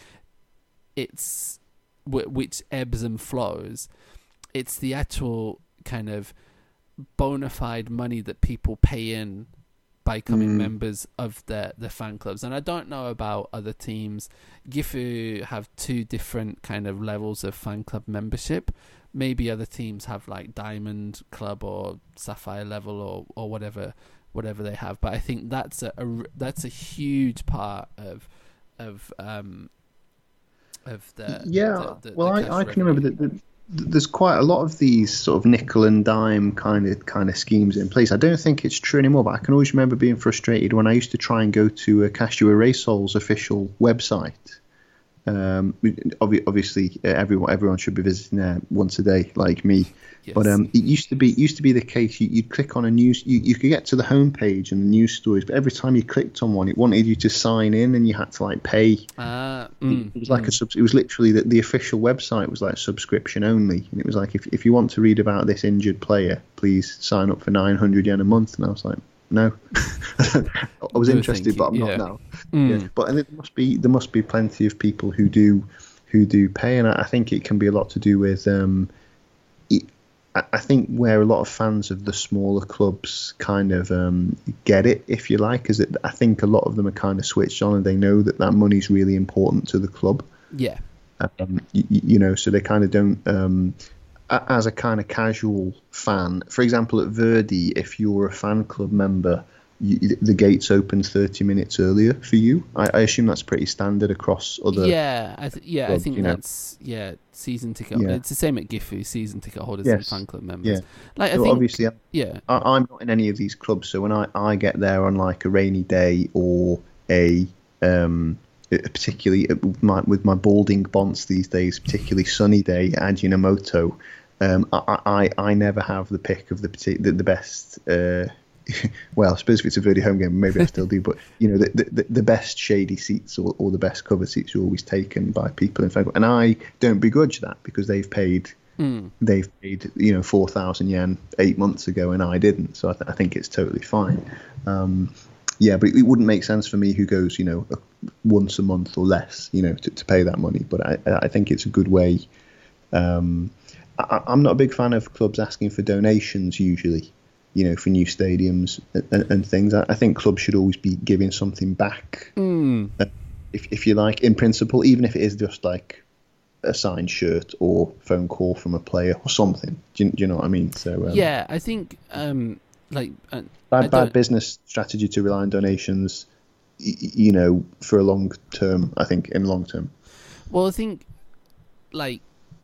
It's w- which ebbs and flows. It's the actual kind of bona fide money that people pay in by becoming mm. members of the the fan clubs. And I don't know about other teams. Gifu have two different kind of levels of fan club membership. Maybe other teams have like Diamond Club or Sapphire level or or whatever whatever they have. But I think that's a, a that's a huge part of of um of the yeah. The, the, well, the I, I can remember that. The, There's quite a lot of these sort of nickel and dime kind of kind of schemes in place. I don't think it's true anymore, but I can always remember being frustrated when I used to try and go to a Casio Erasol's official website. Um, obviously, everyone everyone should be visiting there once a day, like me. Yes. But um, it used to be it used to be the case. You, you'd click on a news. You, you could get to the homepage and the news stories, but every time you clicked on one, it wanted you to sign in, and you had to like pay. Uh, mm, it was like mm. a sub. It was literally that the official website was like subscription only, and it was like if if you want to read about this injured player, please sign up for nine hundred yen a month. And I was like, no, I was interested, but I'm yeah. not now. Mm. Yeah. But and there must be there must be plenty of people who do who do pay, and I think it can be a lot to do with. Um, it, I think where a lot of fans of the smaller clubs kind of um, get it, if you like, is that I think a lot of them are kind of switched on and they know that that money's really important to the club. Yeah. Um, you, you know, so they kind of don't. Um, as a kind of casual fan, for example, at Verdi, if you're a fan club member, you, the gates open thirty minutes earlier for you. I, I assume that's pretty standard across other. Yeah, I th- yeah, clubs, I think you know? that's yeah season ticket. Yeah. It's the same at Gifu, season ticket holders Yes. and fan club members. Yeah. Like I So think, obviously, I- yeah, I, I'm not in any of these clubs, so when I, I get there on like a rainy day or a um particularly with my, with my balding bonds these days, particularly sunny day at Ajinomoto, um, I, I I never have the pick of the the, the best. Uh, well, I suppose if it's a Verdi home game, maybe I still do. But you know, the the, the best shady seats or, or the best covered seats are always taken by people in fan club, and I don't begrudge that because they've paid. mm. They've paid, you know, four thousand yen eight months ago, and I didn't. So I, th- I think it's totally fine. Um, yeah, but it, it wouldn't make sense for me who goes, you know, a, once a month or less, you know, to, to pay that money. But I, I think it's a good way. Um, I, I'm not a big fan of clubs asking for donations usually, you know, for new stadiums and, and things. I, I think clubs should always be giving something back, mm. uh, if if you like, in principle, even if it is just like a signed shirt or phone call from a player or something. Do you, do you know what I mean? So um, yeah, I think um, like uh, bad I bad don't- business strategy to rely on donations. y- You know, for a long term, I think in long term. Well, I think like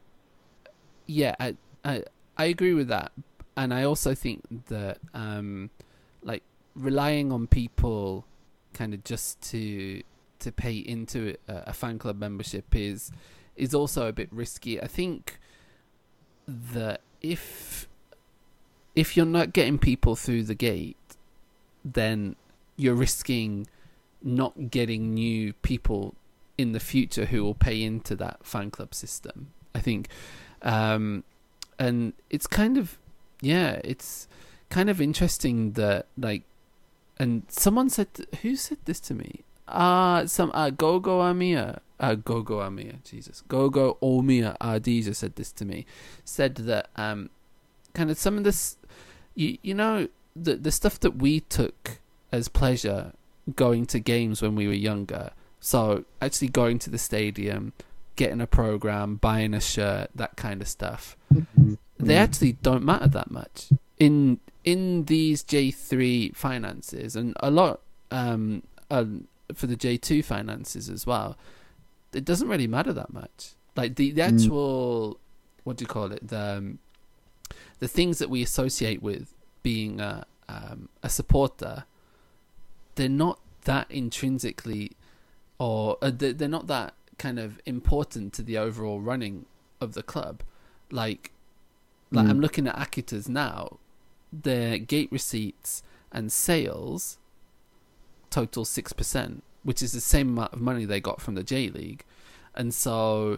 yeah, I I I agree with that, and I also think that um, like relying on people kind of just to to pay into a, a fan club membership is is also a bit risky. I think that if if you're not getting people through the gate, then you're risking not getting new people in the future who will pay into that fan club system. I think, um, and it's kind of yeah, it's kind of interesting that like, and someone said, who said this to me? Uh some uh, Gogo Amia, uh, Gogo Amia, Jesus, Gogo Omia Ardija said this to me. Said that um, kind of some of this, you you know, the the stuff that we took as pleasure going to games when we were younger. So actually going to the stadium, getting a program, buying a shirt, that kind of stuff. Mm-hmm. They actually don't matter that much in in these J three finances, and a lot um, uh, for the J two finances as well. It doesn't really matter that much. Like the, the actual, mm. what do you call it? The um, the things that we associate with being a um, a supporter, they're not that intrinsically, or uh, they're not that kind of important to the overall running of the club. Like, like mm. I'm looking at Akita's now. Their gate receipts and sales total six percent, which is the same amount of money they got from the J League, and so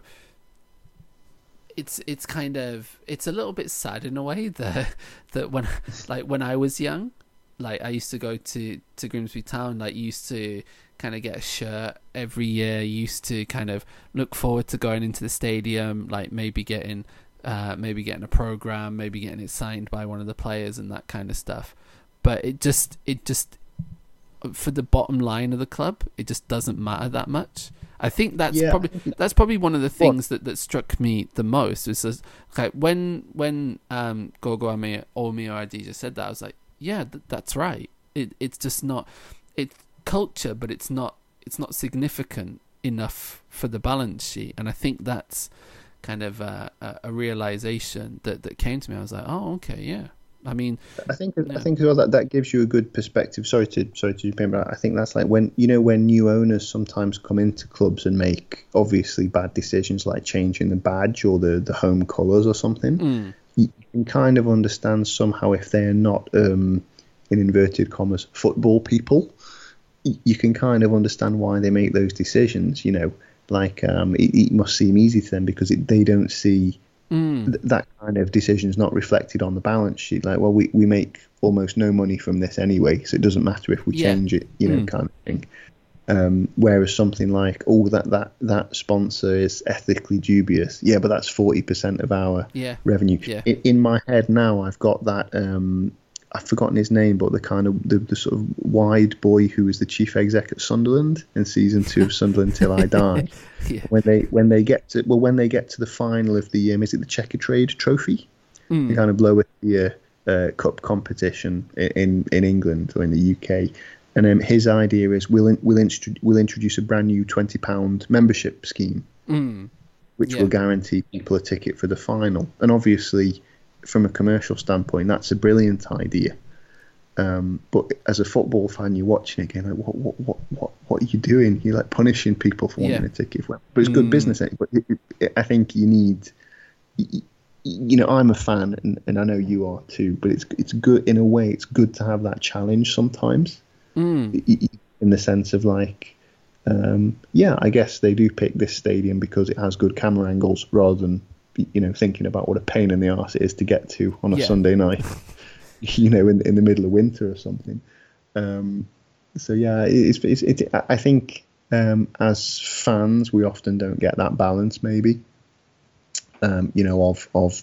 it's it's kind of it's a little bit sad in a way that that when like when I was young, like I used to go to to Grimsby Town, like used to kind of get a shirt every year, used to kind of look forward to going into the stadium, like maybe getting uh maybe getting a program, maybe getting it signed by one of the players and that kind of stuff. But it just it just for the bottom line of the club, it just doesn't matter that much. I think that's yeah. probably that's probably one of the things that, that struck me the most. Was just, okay, when when um, Gogo Omi or Ardija said that, I was like, yeah, th- that's right. It it's just not it's culture, but it's not it's not significant enough for the balance sheet. And I think that's kind of a, a, a realization that, that came to me. I was like, oh, okay, yeah. I mean, I think yeah. I think as well that, that gives you a good perspective. Sorry to sorry to jump in, but I think that's like when you know when new owners sometimes come into clubs and make obviously bad decisions like changing the badge or the, the home colours or something. Mm. You can kind of understand somehow if they're not um, in inverted commas football people. You can kind of understand why they make those decisions. You know, like um, it, it must seem easy to them because it, they don't see. Mm. Th- that kind of decision is not reflected on the balance sheet. Like, well, we, we make almost no money from this anyway, so it doesn't matter if we yeah. change it, you know, mm. kind of thing. Um, whereas something like, oh, that, that, that sponsor is ethically dubious. Yeah, but that's forty percent of our yeah. revenue. Yeah. In, in my head now, I've got that, um, I've forgotten his name, but the kind of, the, the sort of wide boy who was the chief exec at Sunderland in season two of Sunderland Till I Die. yeah. When they when they get to well when they get to the final of the um, is it the Checkatrade Trophy, mm. the kind of lower tier uh, cup competition in in England or in the U K, and um, his idea is we'll in, we'll, instru- we'll introduce a brand new twenty pound membership scheme, mm. which yeah. will guarantee people a ticket for the final. And obviously, from a commercial standpoint, that's a brilliant idea. Um, but as a football fan, you're watching it again, like, what, what, what, what, what are you doing? You're like punishing people for wanting yeah. a ticket. But it's good mm. business. But it, it, I think you need, you, you know, I'm a fan, and, and I know you are too. But it's it's good in a way. It's good to have that challenge sometimes, mm. in the sense of like, um, yeah, I guess they do pick this stadium because it has good camera angles, rather than you know thinking about what a pain in the arse it is to get to on a yeah. Sunday night. You know, in in the middle of winter or something. Um, so yeah, it's, it's it's. I think um, as fans, we often don't get that balance. Maybe, um, you know, of of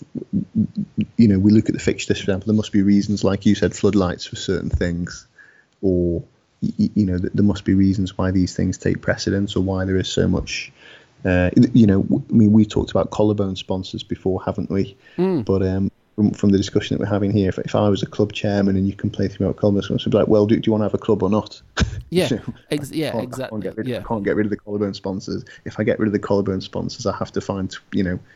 you know, we look at the fixtures. For example, there must be reasons, like you said, floodlights for certain things, or you, you know, there must be reasons why these things take precedence, or why there is so much. Uh, you know, I mean, we talked about collarbone sponsors before, haven't we? Mm. But um. From, from the discussion that we're having here, if, if I was a club chairman and you complain to me about collarbone sponsors, I'd be like, well, do, do you want to have a club or not? Yeah, you know, Ex- yeah, I can't, exactly. I can't, get rid, yeah. I can't get rid of the collarbone sponsors. If I get rid of the collarbone sponsors, I have to find, you know,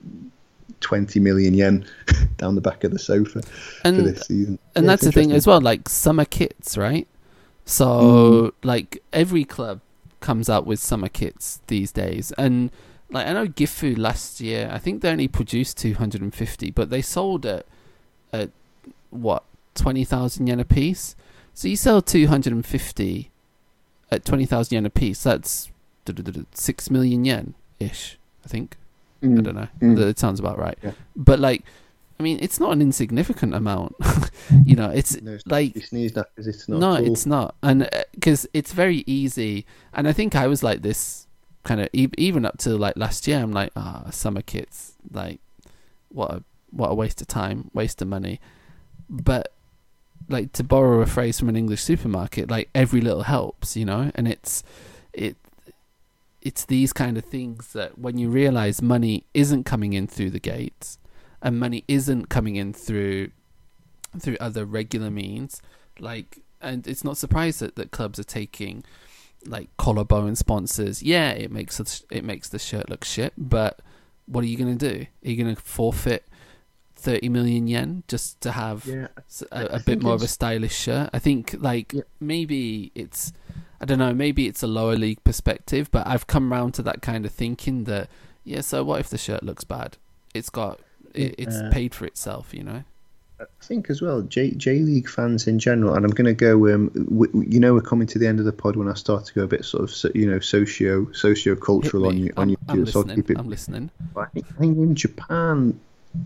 twenty million yen down the back of the sofa and, for this season. And yeah, that's the thing as well, like summer kits, right? So, mm. like, every club comes out with summer kits these days. And, like, I know Gifu last year, I think they only produced two hundred fifty, but they sold it at what, twenty thousand yen a piece? So you sell two hundred fifty at twenty thousand yen a piece, that's six million yen ish, I think. Mm. I don't know. Mm. It sounds about right. Yeah. But like, I mean, it's not an insignificant amount. You know, it's no, it's like you sneezed at because it's not. No, at all. it's not, and because uh, it's very easy. And I think I was like this kind of e- even up to like last year. I'm like, ah, oh, summer kits, like what a what a waste of time, waste of money. But like, to borrow a phrase from an English supermarket, like every little helps, you know. And it's it it's these kind of things that when you realize money isn't coming in through the gates, and money isn't coming in through through other regular means, like, and it's not surprised that, that clubs are taking like collarbone sponsors. Yeah, it makes it, it makes the shirt look shit, but what are you going to do? Are you going to forfeit thirty million yen just to have yeah, a, a bit more of a stylish shirt? I think like yeah. maybe it's, I don't know, maybe it's a lower league perspective, but I've come round to that kind of thinking that, yeah, so what if the shirt looks bad? It's got, it, it's uh, paid for itself, you know? I think as well, J J League fans in general, and I'm going to go. Um, w- you know, we're coming to the end of the pod when I start to go a bit sort of, so, you know, socio socio cultural on you. On I'm, I'm listening. So I'm listening. But I think, I think in Japan,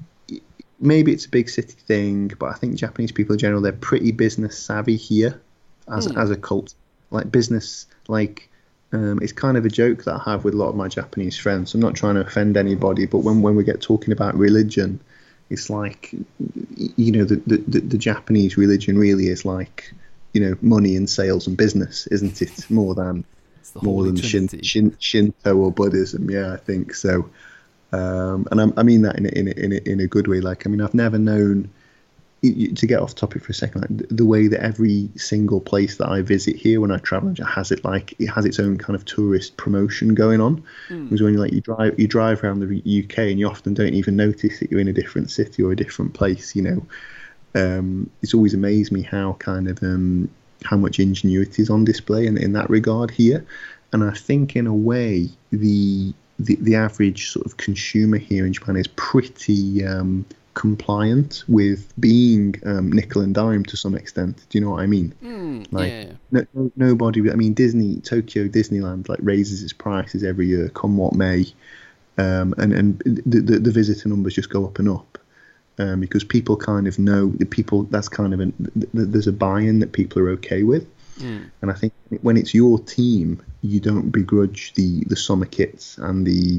maybe it's a big city thing, but I think Japanese people in general, they're pretty business savvy here, as mm. as a cult, like business, like. Um, it's kind of a joke that I have with a lot of my Japanese friends. I'm not trying to offend anybody, but when when we get talking about religion, it's like, you know, the, the, the Japanese religion really is like, you know, money and sales and business, isn't it? More than more than Shin, Shin, Shinto or Buddhism. Yeah, I think so. Um, and I, I mean that in a, in, a, in, a, in a good way. Like, I mean, I've never known, to get off topic for a second, like the way that every single place that I visit here when I travel has it like it has its own kind of tourist promotion going on. Mm. Because when you like you drive you drive around the U K and you often don't even notice that you're in a different city or a different place. You know, um, it's always amazed me how kind of um, how much ingenuity is on display in, in that regard here. And I think in a way the the, the average sort of consumer here in Japan is pretty um, compliant with being um, nickel and dime to some extent. Do you know what I mean? Mm, like yeah. no, no, nobody. I mean, Disney, Tokyo Disneyland, like raises its prices every year, come what may, um, and and the, the the visitor numbers just go up and up, um, because people kind of know the people. That's kind of an there's a buy-in that people are okay with, mm. and I think when it's your team, you don't begrudge the the summer kits and the.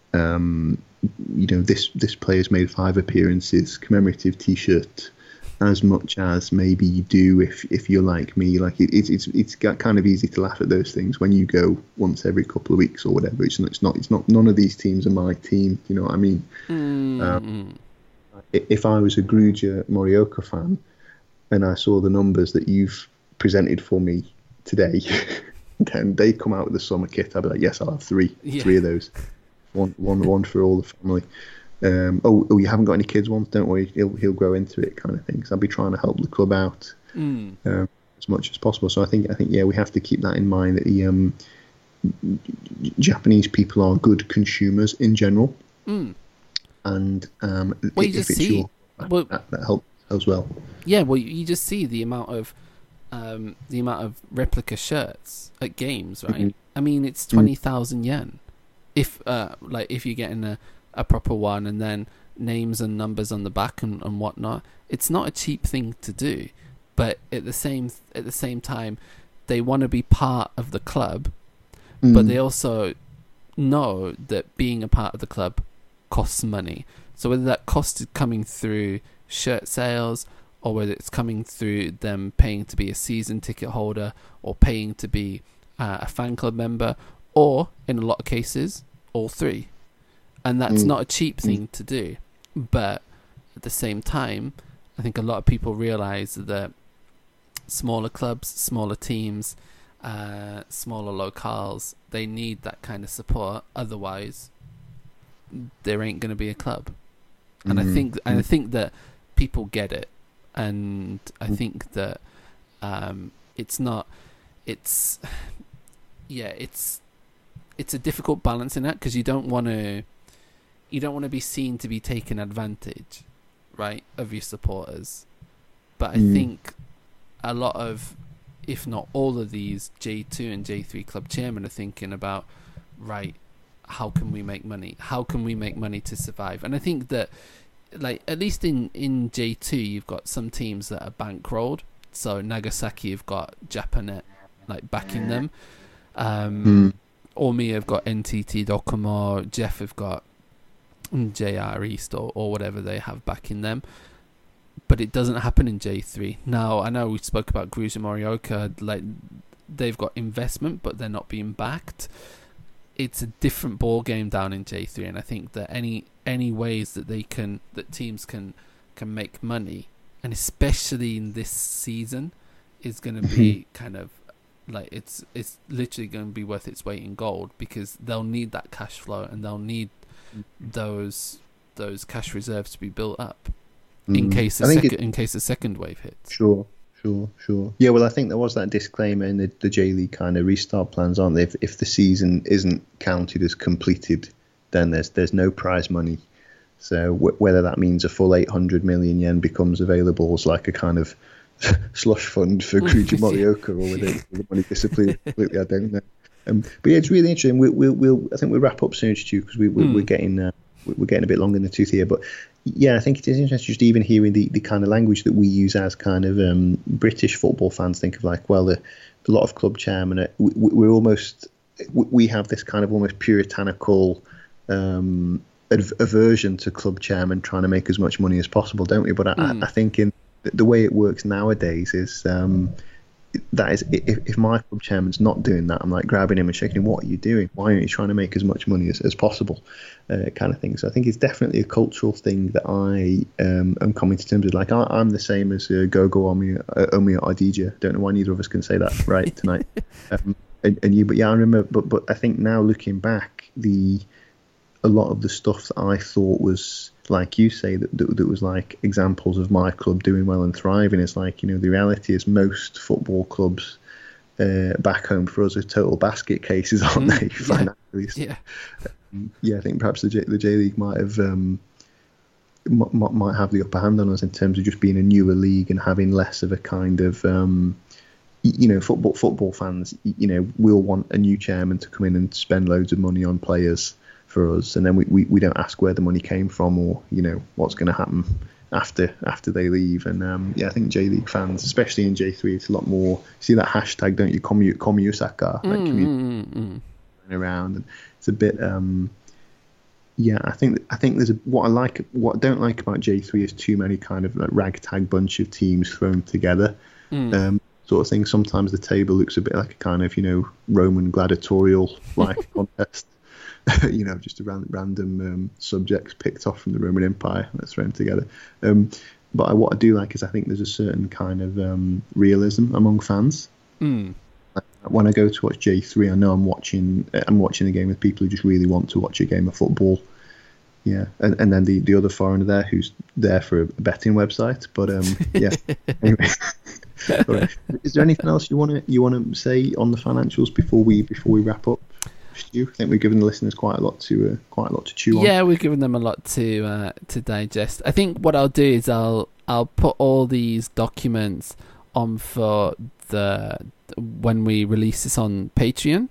Um, you know, this this player's made five appearances, commemorative T-shirt, as much as maybe you do if if you're like me. Like it, it's it's it's kind of easy to laugh at those things when you go once every couple of weeks or whatever. It's not, it's not it's not none of these teams are my team. You know what I mean? Mm-hmm. Um, if I was a Gruja Morioka fan and I saw the numbers that you've presented for me today, then they come out with the summer kit. I'd be like, yes, I'll have three, yeah. three of those. One, one, one for all the family. Um, oh, oh, you haven't got any kids ones? Don't worry, he'll he'll grow into it, kind of thing. So I'll be trying to help the club out mm. um, as much as possible. So I think I think yeah, we have to keep that in mind that the um, Japanese people are good consumers in general, mm. and um, well, you if just it's see, your, well, that, that helps as well. Yeah, well, you just see the amount of um, the amount of replica shirts at games, right? Mm-hmm. I mean, it's twenty thousand yen. If uh, like if you're getting a, a proper one, and then names and numbers on the back and, and whatnot, it's not a cheap thing to do. But at the same at the same time, they want to be part of the club, mm. but they also know that being a part of the club costs money. So whether that cost is coming through shirt sales, or whether it's coming through them paying to be a season ticket holder, or paying to be uh, a fan club member, or in a lot of cases, all three. And that's mm. not a cheap thing mm. to do. But at the same time, I think a lot of people realise that smaller clubs, smaller teams, uh, smaller locales, they need that kind of support. Otherwise, there ain't going to be a club. And mm-hmm. I think and I think that people get it. And I mm. think that um, it's not... It's... Yeah, it's... It's a difficult balance in that, because you don't want to, you don't want to be seen to be taking advantage, right, of your supporters. But I mm. think a lot of, if not all of these J two and J three club chairmen are thinking about, right, how can we make money? How can we make money to survive? And I think that, like, at least in, in J two, you've got some teams that are bankrolled. So Nagasaki have got Japanet, like, backing them. Um, Mm. Ormi have got N T T Docomo. Jeff have got J R East or, or whatever they have backing them. But it doesn't happen in J three. Now, I know we spoke about Gruja Morioka, like, they've got investment, but they're not being backed. It's a different ball game down in J three, and I think that any any ways that they can that teams can can make money, and especially in this season, is going to be kind of like it's it's literally going to be worth its weight in gold, because they'll need that cash flow and they'll need those those cash reserves to be built up in Mm. case a I think sec- it- in case a second wave hits. Sure, sure, sure. Yeah, well, I think there was that disclaimer in the, the J League kind of restart plans, aren't there? If, if the season isn't counted as completed, then there's there's no prize money. So w- whether that means a full eight hundred million yen becomes available as like a kind of slush fund for Gruja Morioka, or whether the money disappears completely, I don't know. Um, but yeah, it's really interesting. We, we, we'll, I think we'll wrap up soon, Stu, because we, we, Mm. we're getting uh, we're getting a bit long in the tooth here. But yeah, I think it is interesting just even hearing the, the kind of language that we use as kind of um, British football fans. Think of like, well, the, a lot of club chairmen, are, we, we're almost, we have this kind of almost puritanical um, adv- aversion to club chairmen trying to make as much money as possible, don't we? But I, Mm. I, I think in the way it works nowadays is um, that is if, if my club chairman's not doing that, I'm like grabbing him and shaking him. What are you doing? Why aren't you trying to make as much money as, as possible? Uh, kind of thing. So I think it's definitely a cultural thing that I um, am coming to terms with. Like I, I'm the same as uh, Gogo Omi uh, Omi Adija. Don't know why neither of us can say that right tonight. um, and, and you, but yeah, I remember. But but I think now looking back, the a lot of the stuff that I thought was, like you say, that, that that was like examples of my club doing well and thriving, is like, you know, the reality is most football clubs uh, back home for us are total basket cases, aren't Mm, they? yeah. Financially. So, Yeah. um, yeah, I think perhaps the J, the J League might have um, m- m- might have the upper hand on us in terms of just being a newer league and having less of a kind of um, y- you know, football football fans, y- you know, will want a new chairman to come in and spend loads of money on players for us, and then we, we, we don't ask where the money came from, or, you know, what's going to happen after after they leave. And um, yeah, I think J League fans, especially in J three, it's a lot more. See that hashtag, don't you? Komu Komu Saka, like Mm, community mm, mm. around, and it's a bit. Um, yeah, I think I think there's a, what I like, what I don't like about J three is too many kind of like ragtag bunch of teams thrown together. Mm. Um, sort of thing. Sometimes the table looks a bit like a kind of, you know, Roman gladiatorial like contest. You know, just a ran, random um, subjects picked off from the Roman Empire that's thrown together. Um, but I, what I do like is I think there's a certain kind of um, realism among fans. Mm. When I go to watch J three, I know I'm watching I'm watching a game with people who just really want to watch a game of football. Yeah, and, and then the, the other foreigner there who's there for a betting website. But um, yeah. Anyway, all right. Is there anything else you want to you want to say on the financials before we before we wrap up? Stu? I think we've given the listeners quite a lot to uh, quite a lot to chew on. Yeah, we've given them a lot to uh, to digest. I think what I'll do is I'll I'll put all these documents on for the when we release this on Patreon,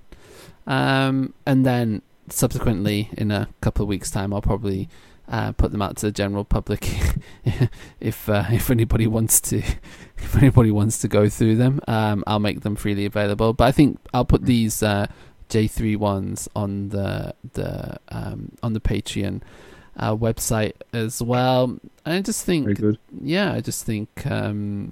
um, and then subsequently in a couple of weeks' time, I'll probably uh, put them out to the general public if uh, if anybody wants to if anybody wants to go through them. Um, I'll make them freely available. But I think I'll put these Uh, J three ones on the the um, on the Patreon uh, website as well. And I just think, Very good. yeah, I just think, um,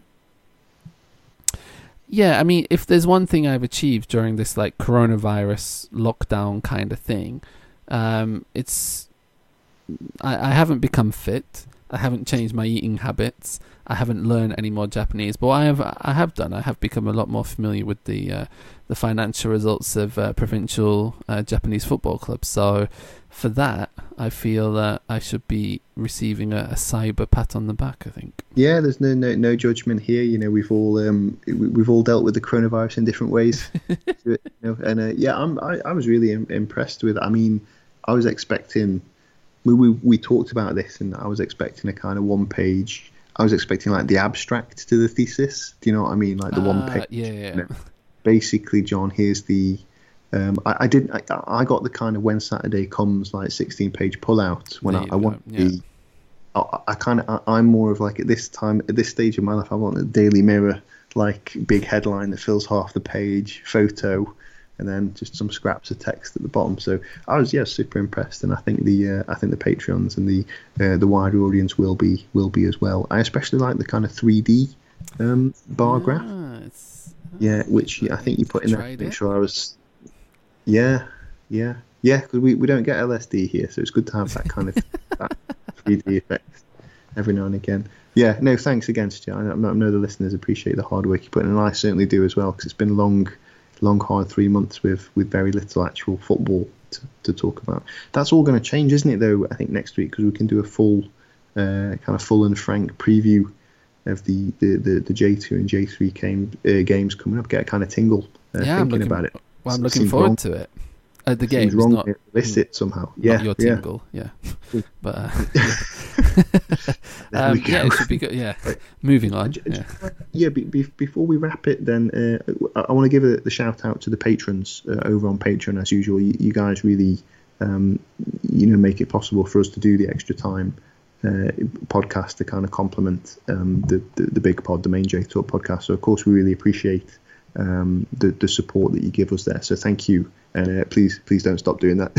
yeah, I mean, if there's one thing I've achieved during this like coronavirus lockdown kind of thing, um, it's I, I haven't become fit. I haven't changed my eating habits. I haven't learned any more Japanese, but I have I have done. I have become a lot more familiar with the uh, the financial results of uh, provincial uh, Japanese football clubs. So for that, I feel that I should be receiving a, a cyber pat on the back, I think. Yeah, there's no no, no judgment here. You know, we've all um we, we've all dealt with the coronavirus in different ways. You know, and uh, yeah, I'm I, I was really im- impressed with it. I mean, I was expecting. We, we we talked about this, and I was expecting a kind of one page. I was expecting like the abstract to the thesis. Do you know what I mean? Like the uh, one page. Yeah, yeah. You know, basically, John, here's the Um, I, I did. I, I got the kind of when Saturday comes like sixteen page pullout when I, I want yeah. the. I, I kind of. I, I'm more of like at this time, at this stage of my life, I want a Daily Mirror like big headline that fills half the page, photo, and then just some scraps of text at the bottom. So I was yeah super impressed, and I think the uh, I think the Patreons and the uh, the wider audience will be will be as well. I especially like the kind of three D um, bar ah, graph. It's, Yeah, which I think you put in there to make sure I was. Yeah, yeah, yeah. Because we, we don't get L S D here, so it's good to have that kind of that three D effect every now and again. Yeah, no, thanks again, Stu. I know, I know the listeners appreciate the hard work you put in, and I certainly do as well, because it's been long, long, hard three months with, with very little actual football to, to talk about. That's all going to change, isn't it? Though I think next week, because we can do a full, uh, kind of full and frank preview of the, the, the, the J two and J three game, uh, games coming up. Get a kind of tingle uh, yeah, thinking I'm looking, about it. Well, I'm It looking seems forward wrong. to it. Uh, the Seems game's wrong not, to list it somehow. Yeah, not your yeah. tingle, yeah. But uh, There um, we go. yeah, it should be good. Yeah, moving on. J- Yeah, Yeah, be, be, before we wrap it, then uh, I, I want to give a, the shout out to the patrons uh, over on Patreon as usual. You, you guys really, um, you know, make it possible for us to do the extra time uh, podcast to kind of complement um, the, the the big pod, the main J Talk podcast. So of course we really appreciate um, the the support that you give us there. So thank you, and uh, please please don't stop doing that.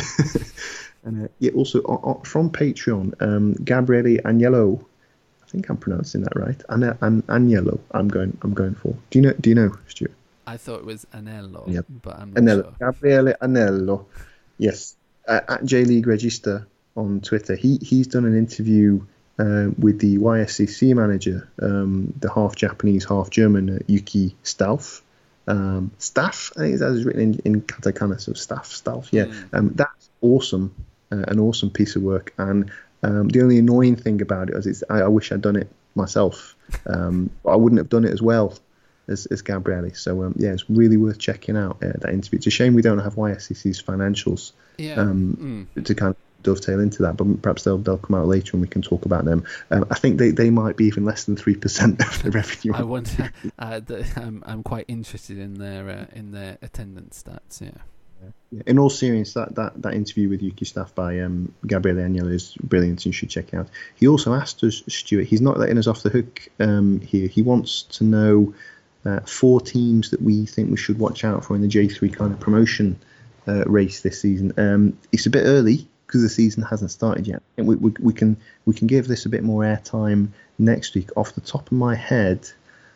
And uh, yeah, also on, on, from Patreon, um, Gabriele Agnello. I think I'm pronouncing that right. An- An- Agnello. I'm going. I'm going for. Do you know? Do you know, Stuart? I thought it was Anello, Yep. but I'm not Anello. sure. Gabriele Agnello. Yes, uh, at J League Register on Twitter. He he's done an interview uh, with the Y S C C manager, um, the half Japanese, half German uh, Yuki Stauf. Um, Staff, I think that is written in, in katakana, so Staff, Stauf. Yeah, Mm. um, that's awesome. Uh, an awesome piece of work. And um, the only annoying thing about it is it's, I, I wish I'd done it myself, um, but I wouldn't have done it as well as, as Gabriele. So um, yeah, it's really worth checking out uh, that interview. It's a shame we don't have Y S C C's financials Yeah. um, Mm. to kind of dovetail into that, but perhaps they'll they'll come out later and we can talk about them. Um, I think they, they might be even less than three percent of the revenue. I wonder. Uh, the, I'm I'm quite interested in their uh, in their attendance stats. Yeah. Yeah. In all seriousness, that, that, that interview with Yuki Staff by um, Gabriele Agnello is brilliant and you should check it out. He also asked us, Stuart, he's not letting us off the hook um, here. He wants to know uh, four teams that we think we should watch out for in the J three kind of promotion uh, race this season. Um, it's a bit early because the season hasn't started yet. And we, we, we can we can give this a bit more airtime next week. Off the top of my head,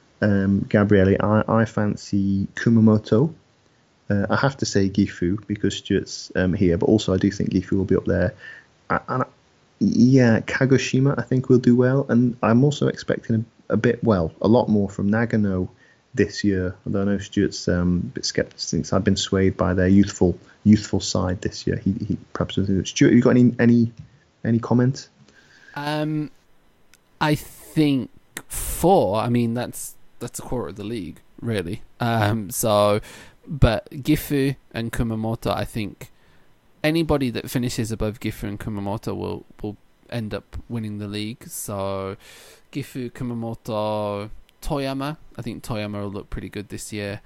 um, Gabriele, I, I fancy Kumamoto. Uh, I have to say Gifu because Stuart's um, here, but also I do think Gifu will be up there. And, and yeah, Kagoshima I think will do well, and I'm also expecting a, a bit, well, a lot more from Nagano this year. Although I know Stuart's um, a bit sceptical since I've been swayed by their youthful youthful side this year. He, he perhaps doesn't. Stuart, have you got any any any comment? Um, I think four. I mean, that's that's a quarter of the league, really. Um, so. But Gifu and Kumamoto, I think anybody that finishes above Gifu and Kumamoto will, will end up winning the league. So Gifu, Kumamoto, Toyama. I think Toyama will look pretty good this year.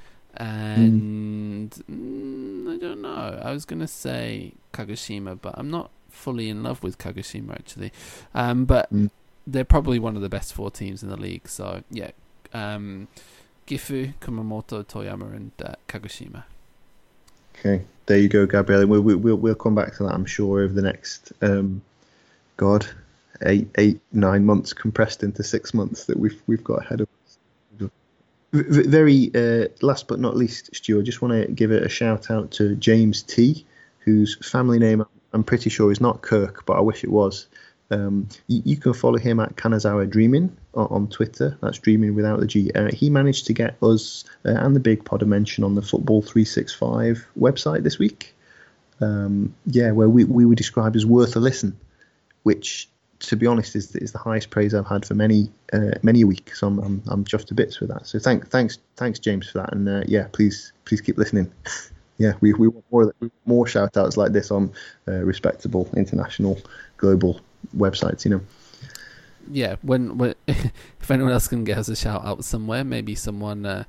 And mm. Mm, I don't know. I was going to say Kagoshima, but I'm not fully in love with Kagoshima, actually. Um, but mm. they're probably one of the best four teams in the league. So, yeah. Um... Gifu, Kumamoto, Toyama, and uh, Kagoshima. Okay, there you go, Gabriele. We'll, we'll we'll come back to that, I'm sure, over the next, um, God, eight, eight, nine months compressed into six months that we've we've got ahead of us. Very uh, last but not least, Stu, I just want to give it a shout out to James T, whose family name I'm pretty sure is not Kirk, but I wish it was. Um, you, you can follow him at Kanazawa Dreaming on, on Twitter. That's Dreaming without the G. Uh, he managed to get us uh, and the Big Pod a mention on the Football three sixty-five website this week. Um, yeah, where we, we were described as worth a listen, which, to be honest, is is the highest praise I've had for many uh, many a week. So I'm I'm, I'm just to bits with that. So thank thanks thanks James for that. And uh, yeah, please please keep listening. Yeah, we we want more more shout outs like this on uh, respectable international global websites, you know. Yeah, when, when if anyone else can get us a shout out somewhere, maybe someone uh,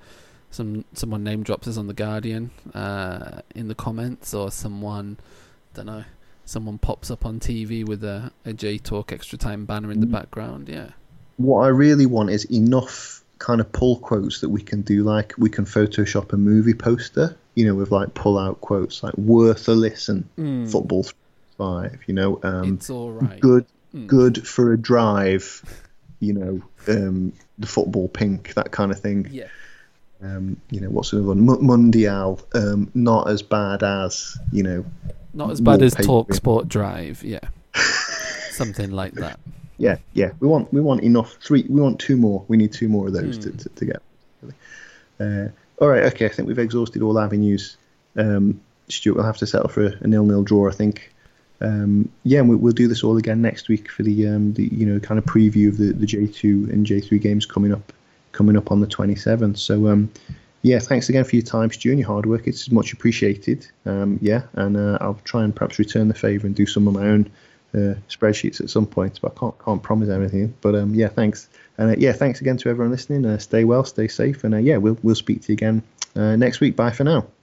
some someone name drops us on the Guardian uh, in the comments, or someone, don't know, someone pops up on T V with a, a J Talk Extra Time banner in the background. Yeah. What I really want is enough kind of pull quotes that we can do, like we can Photoshop a movie poster, you know, with like pull out quotes like worth a listen, Mm. football five, you know, um, It's all right. good, Mm. good for a drive, you know, um, the football pink, that kind of thing. Yeah. Um, you know, what's another one? M- Mundial, um, not as bad as, you know, Not as bad as wallpaper. Talk Sport Drive. Yeah. Something like that. Yeah, yeah. We want we want enough. Three. We want two more. We need two more of those Hmm. to, to, to get. Uh, all right. Okay. I think we've exhausted all avenues. Um, Stuart, we'll have to settle for a, a nil-nil draw, I think. Um, yeah, and we, we'll do this all again next week for the um, the you know kind of preview of the, the J two and J three games coming up coming up on the twenty-seventh. So um, yeah, thanks again for your time, Stu, and your hard work. It's much appreciated. Um, yeah, and uh, I'll try and perhaps return the favour and do some of my own uh, spreadsheets at some point, but I can't can't promise anything. But um, yeah, thanks, and uh, yeah, thanks again to everyone listening. Uh, stay well, stay safe, and uh, yeah, we'll we'll speak to you again uh, next week. Bye for now.